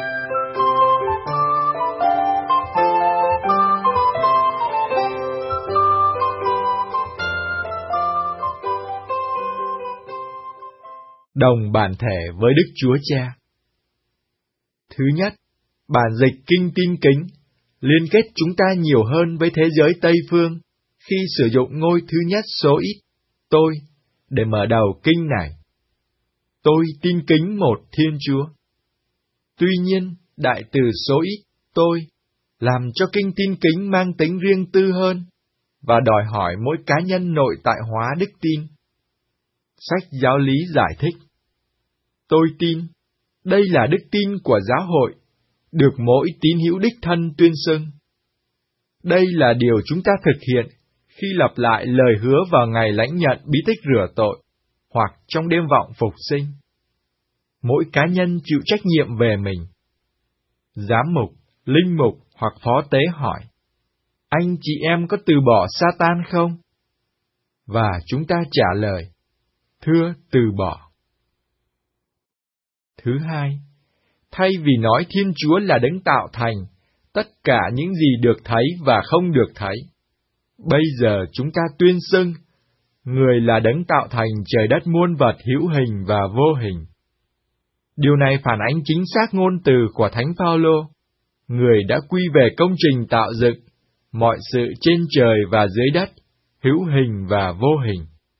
S7: Đồng bản thể với Đức Chúa Cha. Thứ nhất, bản dịch Kinh Tin Kính liên kết chúng ta nhiều hơn với thế giới Tây Phương khi sử dụng ngôi thứ nhất số ít, tôi, để mở đầu kinh này. Tôi tin kính một Thiên Chúa. Tuy nhiên, đại từ số ít, tôi, làm cho kinh tin kính mang tính riêng tư hơn và đòi hỏi mỗi cá nhân nội tại hóa đức tin. Sách giáo lý giải thích: tôi tin, đây là đức tin của giáo hội, được mỗi tín hữu đích thân tuyên xưng. Đây là điều chúng ta thực hiện khi lặp lại lời hứa vào ngày lãnh nhận bí tích rửa tội, hoặc trong đêm vọng phục sinh. Mỗi cá nhân chịu trách nhiệm về mình. Giám mục, linh mục hoặc phó tế hỏi: anh chị em có từ bỏ Sa-tan không? Và chúng ta trả lời: thưa, từ bỏ. Thứ hai, thay vì nói Thiên Chúa là đấng tạo thành tất cả những gì được thấy và không được thấy, bây giờ chúng ta tuyên xưng người là đấng tạo thành trời đất muôn vật hữu hình và vô hình. Điều này phản ánh chính xác ngôn từ của Thánh Phaolô, người đã quy về công trình tạo dựng mọi sự trên trời và dưới đất, hữu hình và vô hình.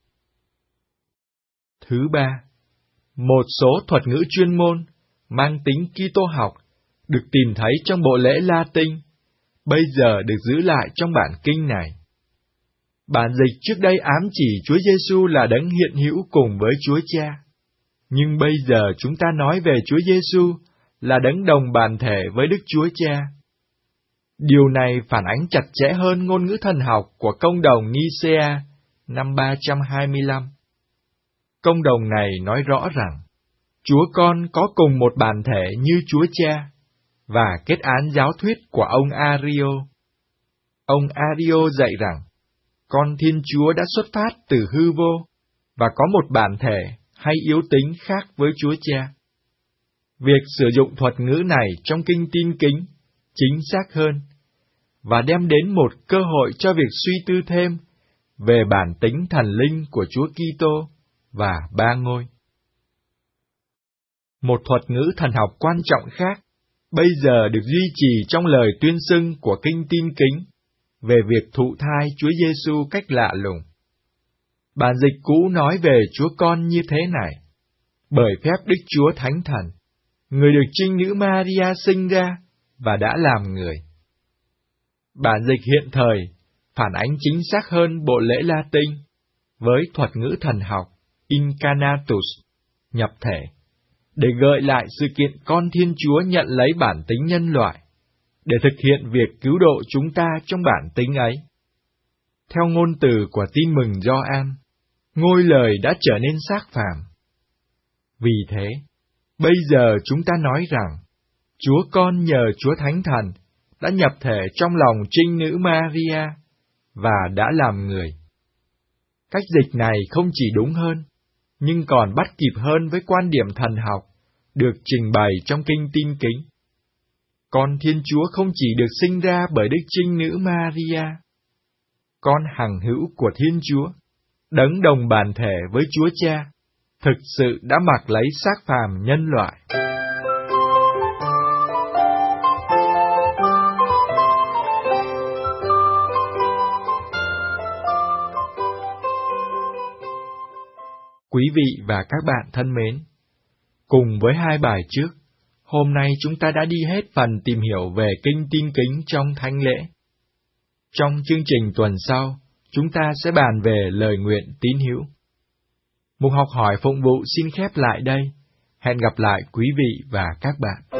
S7: Thứ ba, một số thuật ngữ chuyên môn mang tính Kitô học được tìm thấy trong bộ lễ Latin, bây giờ được giữ lại trong bản kinh này. Bản dịch trước đây ám chỉ Chúa Giêsu là đấng hiện hữu cùng với Chúa Cha, nhưng bây giờ chúng ta nói về Chúa Giêsu là đấng đồng bản thể với Đức Chúa Cha. Điều này phản ánh chặt chẽ hơn ngôn ngữ thần học của Công đồng Nicaea năm ba trăm hai mươi lăm. Công đồng này nói rõ rằng Chúa Con có cùng một bản thể như Chúa Cha, và kết án giáo thuyết của ông Ario. Ông Ario dạy rằng Con Thiên Chúa đã xuất phát từ hư vô và có một bản thể hay yếu tính khác với Chúa Cha. Việc sử dụng thuật ngữ này trong Kinh Tin Kính chính xác hơn và đem đến một cơ hội cho việc suy tư thêm về bản tính thần linh của Chúa Kitô và Ba Ngôi. Một thuật ngữ thần học quan trọng khác bây giờ được duy trì trong lời tuyên xưng của Kinh Tin Kính về việc thụ thai Chúa Giêsu cách lạ lùng. Bản dịch cũ nói về Chúa Con như thế này: bởi phép Đức Chúa Thánh Thần, người được trinh nữ Maria sinh ra và đã làm người. Bản dịch hiện thời phản ánh chính xác hơn bộ lễ Latin với thuật ngữ thần học incarnatus, nhập thể, để gợi lại sự kiện Con Thiên Chúa nhận lấy bản tính nhân loại, để thực hiện việc cứu độ chúng ta trong bản tính ấy. Theo ngôn từ của Tin Mừng Gioan, ngôi lời đã trở nên xác phàm. Vì thế, bây giờ chúng ta nói rằng, Chúa Con nhờ Chúa Thánh Thần đã nhập thể trong lòng trinh nữ Maria và đã làm người. Cách dịch này không chỉ đúng hơn, nhưng còn bắt kịp hơn với quan điểm thần học được trình bày trong Kinh Tin Kính. Con Thiên Chúa không chỉ được sinh ra bởi Đức Trinh Nữ Maria, con hằng hữu của Thiên Chúa, đấng đồng bản thể với Chúa Cha, thực sự đã mặc lấy xác phàm nhân loại. Quý vị và các bạn thân mến, cùng với hai bài trước, hôm nay chúng ta đã đi hết phần tìm hiểu về kinh tin kính trong thánh lễ. Trong chương trình tuần sau, chúng ta sẽ bàn về lời nguyện tín hữu. Mục học hỏi phụng vụ xin khép lại đây. Hẹn gặp lại quý vị và các bạn.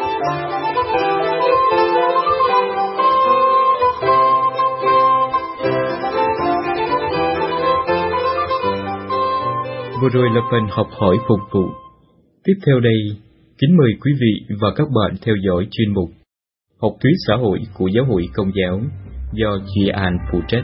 S1: Vừa rồi là phần học hỏi phục vụ. Tiếp theo đây, kính mời quý vị và các bạn theo dõi chuyên mục Học thuyết xã hội của Giáo hội Công giáo do chị An phụ trách.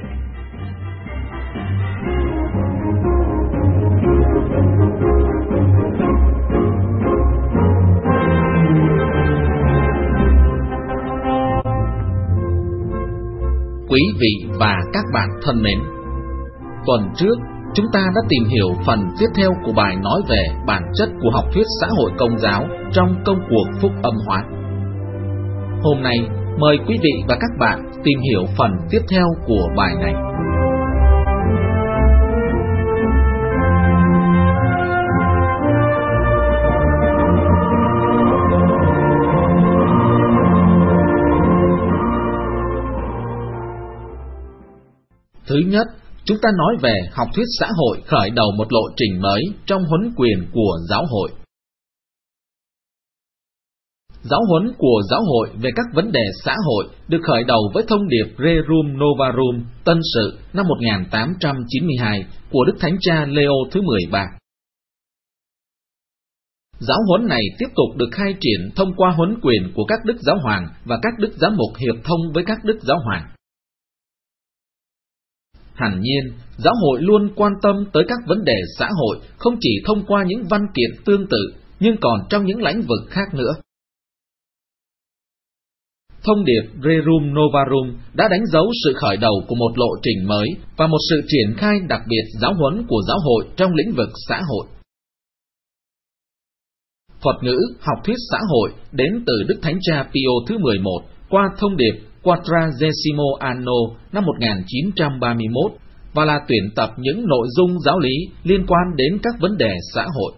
S4: Quý vị và các bạn thân mến, tuần trước chúng ta đã tìm hiểu phần tiếp theo của bài nói về bản chất của học thuyết xã hội công giáo trong công cuộc phúc âm hóa. Hôm nay, mời quý vị và các bạn tìm hiểu phần tiếp theo của bài này. Thứ nhất, chúng ta nói về học thuyết xã hội khởi đầu một lộ trình mới trong huấn quyền của giáo hội. Giáo huấn của giáo hội về các vấn đề xã hội được khởi đầu với thông điệp Rerum Novarum Tân Sự năm một nghìn tám trăm chín mươi hai của Đức Thánh Cha Leo thứ mười ba. Giáo huấn này tiếp tục được khai triển thông qua huấn quyền của các đức giáo hoàng và các đức giám mục hiệp thông với các đức giáo hoàng. Hẳn nhiên, giáo hội luôn quan tâm tới các vấn đề xã hội không chỉ thông qua những văn kiện tương tự, nhưng còn trong những lĩnh vực khác nữa. Thông điệp Rerum Novarum đã đánh dấu sự khởi đầu của một lộ trình mới và một sự triển khai đặc biệt giáo huấn của giáo hội trong lĩnh vực xã hội. Thuật ngữ học thuyết xã hội đến từ Đức Thánh Cha Pio thứ mười một qua thông điệp Quadragesimo Anno năm một nghìn chín trăm ba mươi mốt và là tuyển tập những nội dung giáo lý liên quan đến các vấn đề xã hội.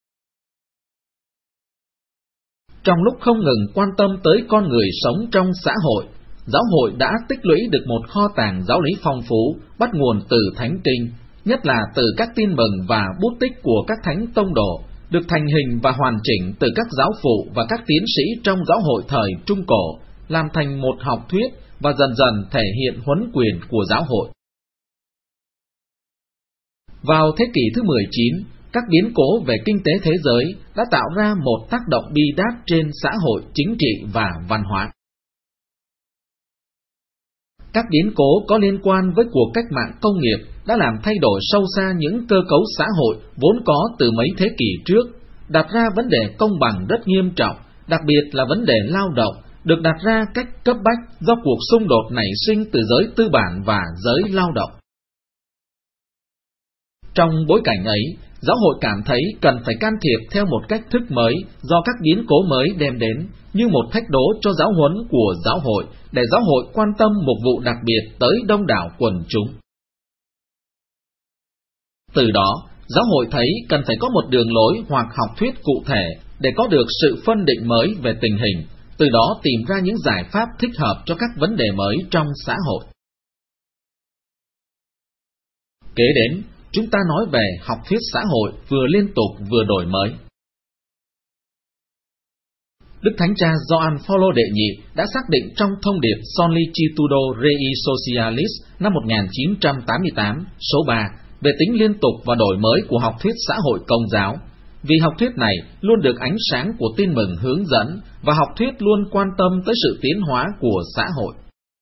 S4: Trong lúc không ngừng quan tâm tới con người sống trong xã hội, giáo hội đã tích lũy được một kho tàng giáo lý phong phú bắt nguồn từ Thánh Kinh, nhất là từ các tin mừng và bút tích của các thánh tông đồ, được thành hình và hoàn chỉnh từ các giáo phụ và các tiến sĩ trong giáo hội thời Trung Cổ, làm thành một học thuyết và dần dần thể hiện huấn quyền của giáo hội. Vào thế kỷ thứ mười chín, các biến cố về kinh tế thế giới đã tạo ra một tác động bi đát trên xã hội, chính trị và văn hóa. Các biến cố có liên quan với cuộc cách mạng công nghiệp đã làm thay đổi sâu xa những cơ cấu xã hội vốn có từ mấy thế kỷ trước, đặt ra vấn đề công bằng rất nghiêm trọng, đặc biệt là vấn đề lao động, được đặt ra cách cấp bách do cuộc xung đột nảy sinh từ giới tư bản và giới lao động. Trong bối cảnh ấy, giáo hội cảm thấy cần phải can thiệp theo một cách thức mới do các biến cố mới đem đến, như một thách đố cho giáo huấn của giáo hội, để giáo hội quan tâm một vụ đặc biệt tới đông đảo quần chúng. Từ đó, giáo hội thấy cần phải có một đường lối hoặc học thuyết cụ thể để có được sự phân định mới về tình hình, từ đó tìm ra những giải pháp thích hợp cho các vấn đề mới trong xã hội. Kế đến, chúng ta nói về học thuyết xã hội vừa liên tục vừa đổi mới. Đức Thánh Cha Gioan Phaolô đệ nhị đã xác định trong thông điệp Sollicitudo Rei Socialis năm một nghìn chín trăm tám mươi tám số ba về tính liên tục và đổi mới của học thuyết xã hội công giáo, vì học thuyết này luôn được ánh sáng của tin mừng hướng dẫn và học thuyết luôn quan tâm tới sự tiến hóa của xã hội.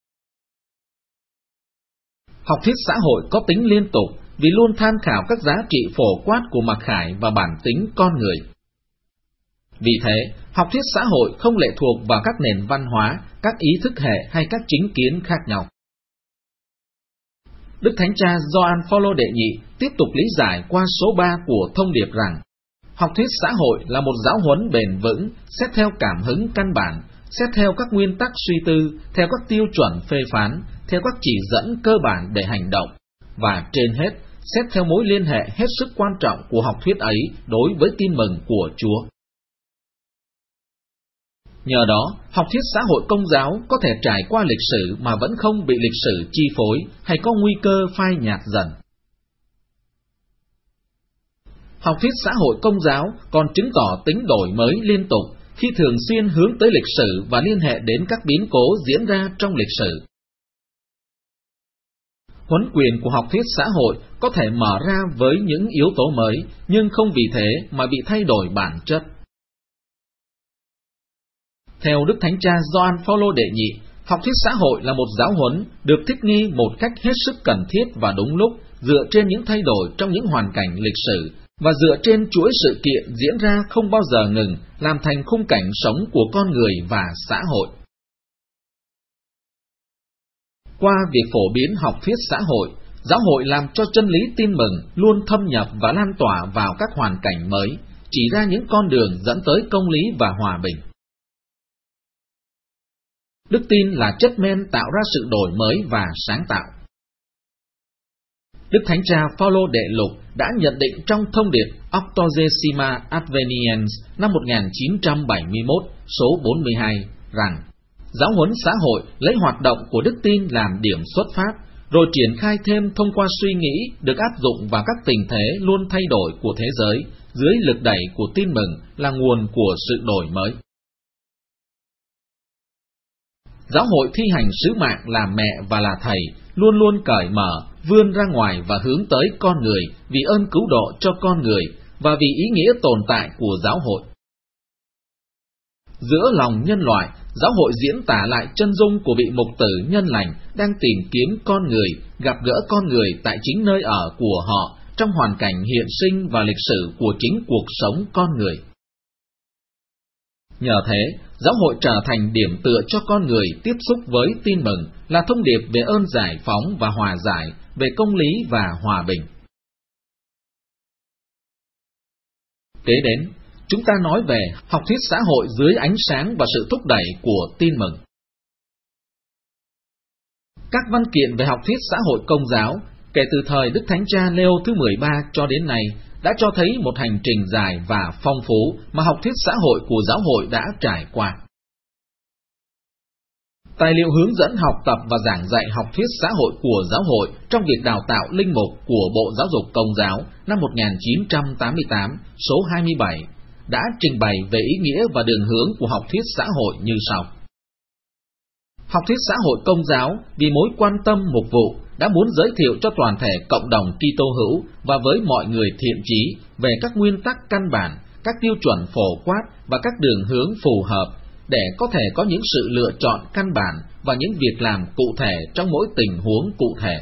S4: Học thuyết xã hội có tính liên tục vì luôn tham khảo các giá trị phổ quát của mặc khải và bản tính con người. Vì thế, học thuyết xã hội không lệ thuộc vào các nền văn hóa, các ý thức hệ hay các chính kiến khác nhau. Đức Thánh Cha Gioan Phaolô đệ nhị tiếp tục lý giải qua số ba của thông điệp rằng học thuyết xã hội là một giáo huấn bền vững, xét theo cảm hứng căn bản, xét theo các nguyên tắc suy tư, theo các tiêu chuẩn phê phán, theo các chỉ dẫn cơ bản để hành động, và trên hết, xét theo mối liên hệ hết sức quan trọng của học thuyết ấy đối với tin mừng của Chúa. Nhờ đó, học thuyết xã hội Công giáo có thể trải qua lịch sử mà vẫn không bị lịch sử chi phối hay có nguy cơ phai nhạt dần. Học thuyết xã hội Công giáo còn chứng tỏ tính đổi mới liên tục khi thường xuyên hướng tới lịch sử và liên hệ đến các biến cố diễn ra trong lịch sử. Huấn quyền của học thuyết xã hội có thể mở ra với những yếu tố mới, nhưng không vì thế mà bị thay đổi bản chất. Theo Đức Thánh Cha Gioan Phaolô đệ nhị, học thuyết xã hội là một giáo huấn được thích nghi một cách hết sức cần thiết và đúng lúc, dựa trên những thay đổi trong những hoàn cảnh lịch sử và dựa trên chuỗi sự kiện diễn ra không bao giờ ngừng, làm thành khung cảnh sống của con người và xã hội. Qua việc phổ biến học thuyết xã hội, giáo hội làm cho chân lý tin mừng luôn thâm nhập và lan tỏa vào các hoàn cảnh mới, chỉ ra những con đường dẫn tới công lý và hòa bình. Đức tin là chất men tạo ra sự đổi mới và sáng tạo. Đức Thánh Cha Phaolô đệ lục đã nhận định trong thông điệp Octodecima Adveniens năm một nghìn chín trăm bảy mươi mốt số bốn mươi hai rằng giáo huấn xã hội lấy hoạt động của đức tin làm điểm xuất phát, rồi triển khai thêm thông qua suy nghĩ được áp dụng vào các tình thế luôn thay đổi của thế giới, dưới lực đẩy của tin mừng là nguồn của sự đổi mới. Giáo hội thi hành sứ mạng là mẹ và là thầy, luôn luôn cởi mở, vươn ra ngoài và hướng tới con người vì ơn cứu độ cho con người và vì ý nghĩa tồn tại của giáo hội. Giữa lòng nhân loại, giáo hội diễn tả lại chân dung của vị mục tử nhân lành đang tìm kiếm con người, gặp gỡ con người tại chính nơi ở của họ trong hoàn cảnh hiện sinh và lịch sử của chính cuộc sống con người. Nhờ thế, giáo hội trở thành điểm tựa cho con người tiếp xúc với tin mừng, là thông điệp về ơn giải phóng và hòa giải, về công lý và hòa bình. Kế đến, chúng ta nói về học thuyết xã hội dưới ánh sáng và sự thúc đẩy của tin mừng. Các văn kiện về học thuyết xã hội Công giáo, kể từ thời Đức Thánh Cha Leo thứ mười ba cho đến nay, đã cho thấy một hành trình dài và phong phú mà học thuyết xã hội của giáo hội đã trải qua. Tài liệu hướng dẫn học tập và giảng dạy học thuyết xã hội của giáo hội trong việc đào tạo linh mục của Bộ Giáo dục Công giáo năm một nghìn chín trăm tám mươi tám, số hai mươi bảy, đã trình bày về ý nghĩa và đường hướng của học thuyết xã hội như sau. Học thuyết xã hội Công giáo vì mối quan tâm mục vụ đã muốn giới thiệu cho toàn thể cộng đồng Kitô hữu và với mọi người thiện chí về các nguyên tắc căn bản, các tiêu chuẩn phổ quát và các đường hướng phù hợp để có thể có những sự lựa chọn căn bản và những việc làm cụ thể trong mỗi tình huống cụ thể.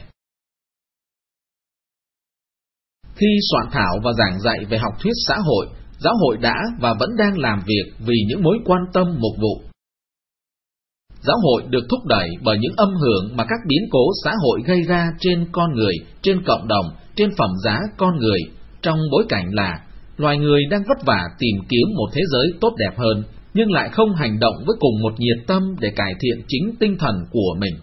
S4: Khi soạn thảo và giảng dạy về học thuyết xã hội, giáo hội đã và vẫn đang làm việc vì những mối quan tâm mục vụ. Giáo hội được thúc đẩy bởi những âm hưởng mà các biến cố xã hội gây ra trên con người, trên cộng đồng, trên phẩm giá con người, trong bối cảnh là loài người đang vất vả tìm kiếm một thế giới tốt đẹp hơn, nhưng lại không hành động với cùng một nhiệt tâm để cải thiện chính tinh thần của mình.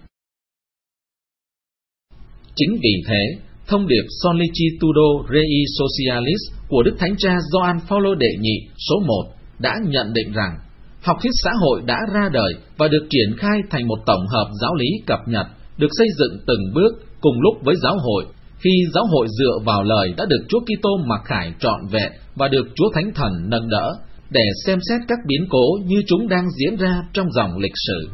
S4: Chính vì thế, thông điệp Solicitudo Rei Socialis của Đức Thánh Cha Gioan Phaolô đệ nhị số một đã nhận định rằng học thuyết xã hội đã ra đời và được triển khai thành một tổng hợp giáo lý cập nhật, được xây dựng từng bước cùng lúc với giáo hội, khi giáo hội dựa vào lời đã được Chúa Kitô mặc khải trọn vẹn và được Chúa Thánh Thần nâng đỡ, để xem xét các biến cố như chúng đang diễn ra trong dòng lịch sử.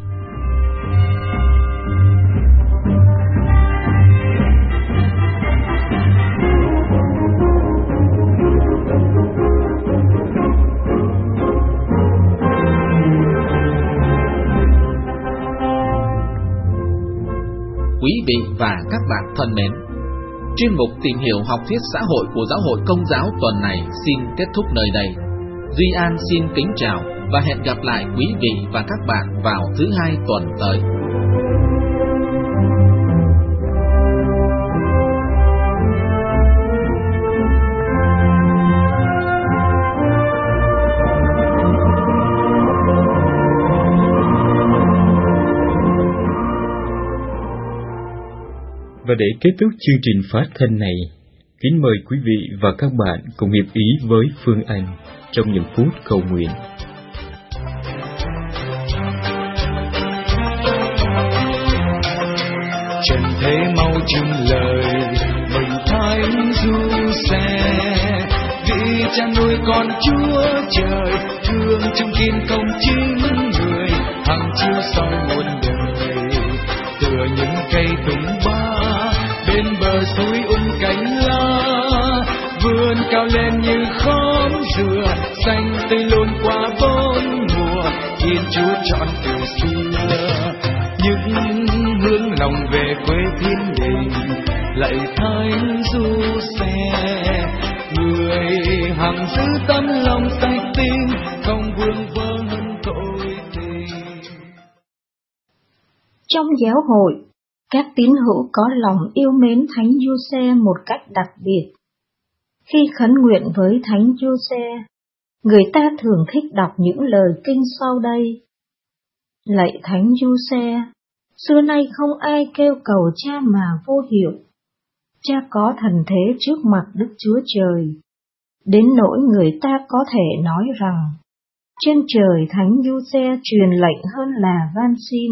S4: Quý vị và các bạn thân mến, chuyên mục tìm hiểu học thuyết xã hội của Giáo hội Công giáo tuần này xin kết thúc nơi đây. Duy An xin kính chào và hẹn gặp lại quý vị và các bạn vào thứ hai tuần tới.
S1: Và để kết thúc chương trình phát thanh này, kính mời quý vị và các bạn cùng hiệp ý với Phương Anh trong những phút cầu nguyện.
S2: Trần thế mau chừng lời mình thánh Giuse, vì cha nuôi con Chúa trời, thương chứng kiến công chính người, hằng chiếu soi muôn đời. Tựa những cây tùng ba bên bờ suối um cánh lá, vươn cao lên như khóm dừa, xanh tươi luôn qua bốn mùa, Thiên Chúa chọn từ xưa. Những hướng lòng về quê thiên đình, lạy Thánh Giuse, người hằng giữ tấm lòng sạch tinh, không vương vấn tội tình.
S8: Trong giáo hội, các tín hữu có lòng yêu mến Thánh Giuse một cách đặc biệt. Khi khấn nguyện với Thánh Giuse, người ta thường thích đọc những lời kinh sau đây. Lạy Thánh Giuse, xưa nay không ai kêu cầu cha mà vô hiệu. Cha có thần thế trước mặt Đức Chúa Trời, đến nỗi người ta có thể nói rằng, trên trời Thánh Giuse truyền lệnh hơn là van xin.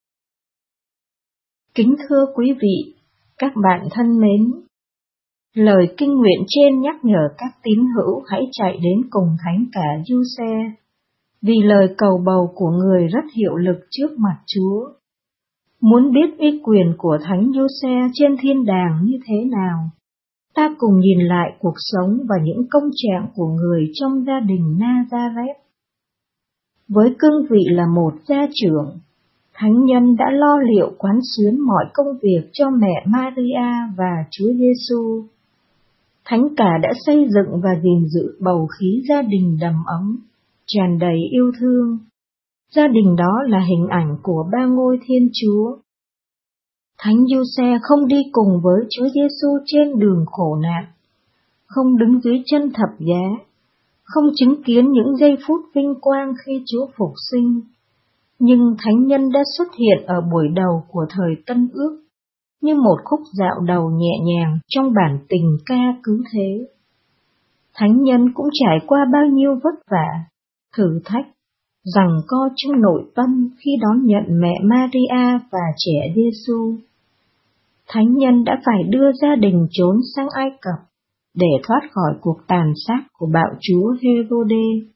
S8: Kính thưa quý vị, các bạn thân mến, lời kinh nguyện trên nhắc nhở các tín hữu hãy chạy đến cùng Thánh cả Giuse, vì lời cầu bầu của người rất hiệu lực trước mặt Chúa. Muốn biết uy quyền của Thánh Giuse trên thiên đàng như thế nào, ta cùng nhìn lại cuộc sống và những công trạng của người trong gia đình Nazareth. Với cương vị là một gia trưởng, Thánh nhân đã lo liệu quán xuyến mọi công việc cho mẹ Maria và Chúa Giêsu. Thánh cả đã xây dựng và gìn giữ bầu khí gia đình đầm ấm, tràn đầy yêu thương. Gia đình đó là hình ảnh của ba ngôi Thiên Chúa. Thánh Giuse không đi cùng với Chúa Giêsu trên đường khổ nạn, không đứng dưới chân thập giá, không chứng kiến những giây phút vinh quang khi Chúa phục sinh, nhưng Thánh nhân đã xuất hiện ở buổi đầu của thời Tân Ước, như một khúc dạo đầu nhẹ nhàng trong bản tình ca cứ thế. Thánh nhân cũng trải qua bao nhiêu vất vả, thử thách, giằng co trong nội tâm khi đón nhận mẹ Maria và trẻ Giêsu. Thánh nhân đã phải đưa gia đình trốn sang Ai Cập để thoát khỏi cuộc tàn sát của bạo chúa Herode.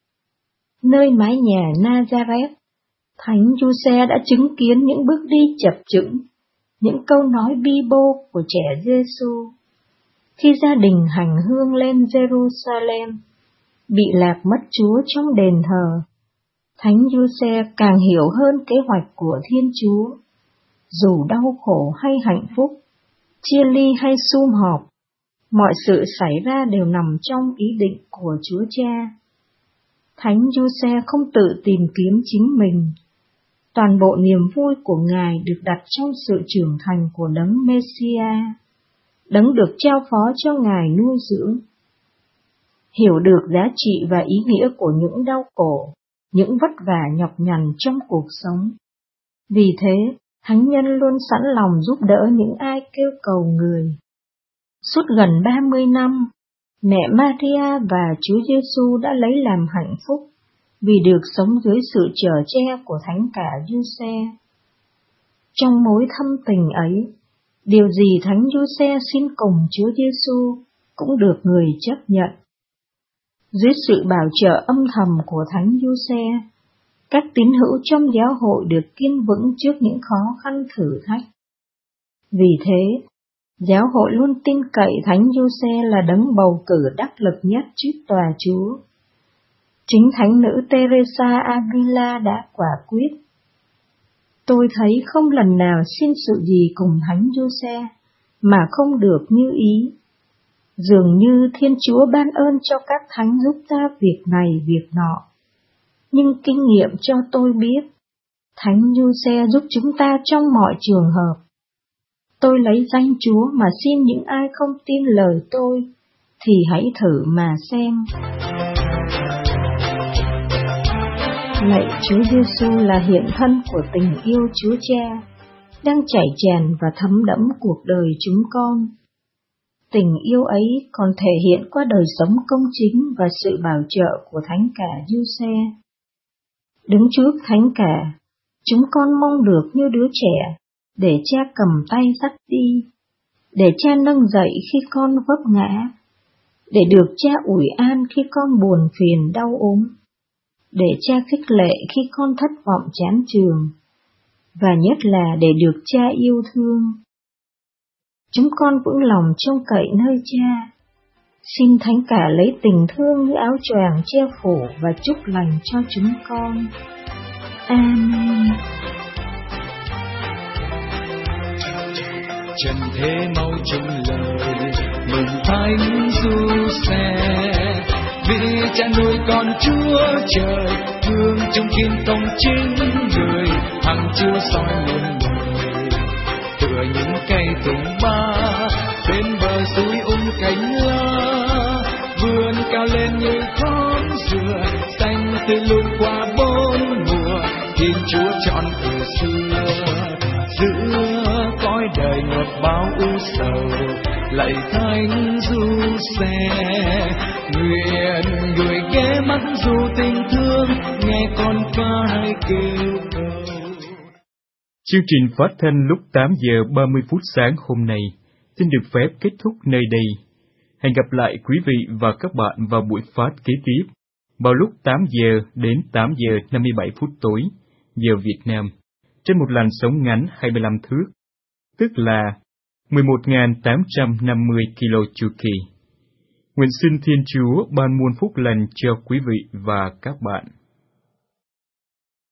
S8: Nơi mái nhà Nazareth, Thánh Giuse đã chứng kiến những bước đi chập chững, những câu nói bi bô của trẻ Giêsu. Khi gia đình hành hương lên Jerusalem, bị lạc mất Chúa trong đền thờ, Thánh Giuse càng hiểu hơn kế hoạch của Thiên Chúa. Dù đau khổ hay hạnh phúc, chia ly hay sum họp, mọi sự xảy ra đều nằm trong ý định của Chúa Cha. Thánh Giuse không tự tìm kiếm chính mình. Toàn bộ niềm vui của Ngài được đặt trong sự trưởng thành của Đấng Messiah, Đấng được trao phó cho Ngài nuôi dưỡng. Hiểu được giá trị và ý nghĩa của những đau khổ, những vất vả nhọc nhằn trong cuộc sống. Vì thế, Thánh nhân luôn sẵn lòng giúp đỡ những ai kêu cầu người. Suốt gần ba mươi năm, mẹ Maria và Chúa Giêsu đã lấy làm hạnh phúc vì được sống dưới sự chở che của Thánh cả Giuse. Trong mối thâm tình ấy, điều gì Thánh Giuse xin cùng Chúa Giêsu cũng được người chấp nhận. Dưới sự bảo trợ âm thầm của Thánh Giuse, các tín hữu trong giáo hội được kiên vững trước những khó khăn thử thách. Vì thế, giáo hội luôn tin cậy Thánh Giuse là đấng bầu cử đắc lực nhất trước tòa Chúa. Chính Thánh nữ Teresa Avila đã quả quyết. Tôi thấy không lần nào xin sự gì cùng Thánh Giuse mà không được như ý. Dường như Thiên Chúa ban ơn cho các thánh giúp ta việc này việc nọ. Nhưng kinh nghiệm cho tôi biết, Thánh Giuse giúp chúng ta trong mọi trường hợp. Tôi lấy danh Chúa mà xin những ai không tin lời tôi, thì hãy thử mà xem. Lạy Chúa Giêsu là hiện thân của tình yêu Chúa Cha. đang chảy tràn và thấm đẫm cuộc đời chúng con. Tình yêu ấy còn thể hiện qua đời sống công chính và sự bảo trợ của Thánh cả Giuse. Đứng trước Thánh cả, chúng con mong được như đứa trẻ, để cha cầm tay dắt đi, để cha nâng dậy khi con vấp ngã, để được cha ủi an khi con buồn phiền đau ốm, để cha khích lệ khi con thất vọng chán trường, và nhất là để được cha yêu thương. Chúng con vững lòng trông cậy nơi cha. Xin Thánh cả lấy tình thương như áo choàng che phủ và chúc lành cho chúng con. Amen.
S2: Trần thế mau chung lời mừng Thánh Giuse, vì cha nuôi con Chúa Trời, thương trong kiên công chính người, hằng chiếu soi muôn người. Tựa những cây tùng ba bên bờ suối um cánh lá, vươn cao lên như khóm dừa, xanh tươi luôn qua bốn mùa. Thiên Chúa chọn từ xưa, giữa cõi đời ngập bao u sầu, lạy Thánh Giuse, nguyện người ghé mắt dù tình thương, nghe con ca hay kêu cầu.
S1: Chương trình phát thanh lúc tám giờ ba mươi phút sáng hôm nay xin được phép kết thúc nơi đây. Hẹn gặp lại quý vị và các bạn vào buổi phát kế tiếp vào lúc tám giờ đến tám giờ năm mươi bảy phút tối giờ Việt Nam trên một làn sóng ngắn hai mươi lăm thước, tức là mười một nghìn tám trăm năm mươi ki lô chu kỳ. Nguyện xin Thiên Chúa ban muôn phúc lành cho quý vị và các bạn.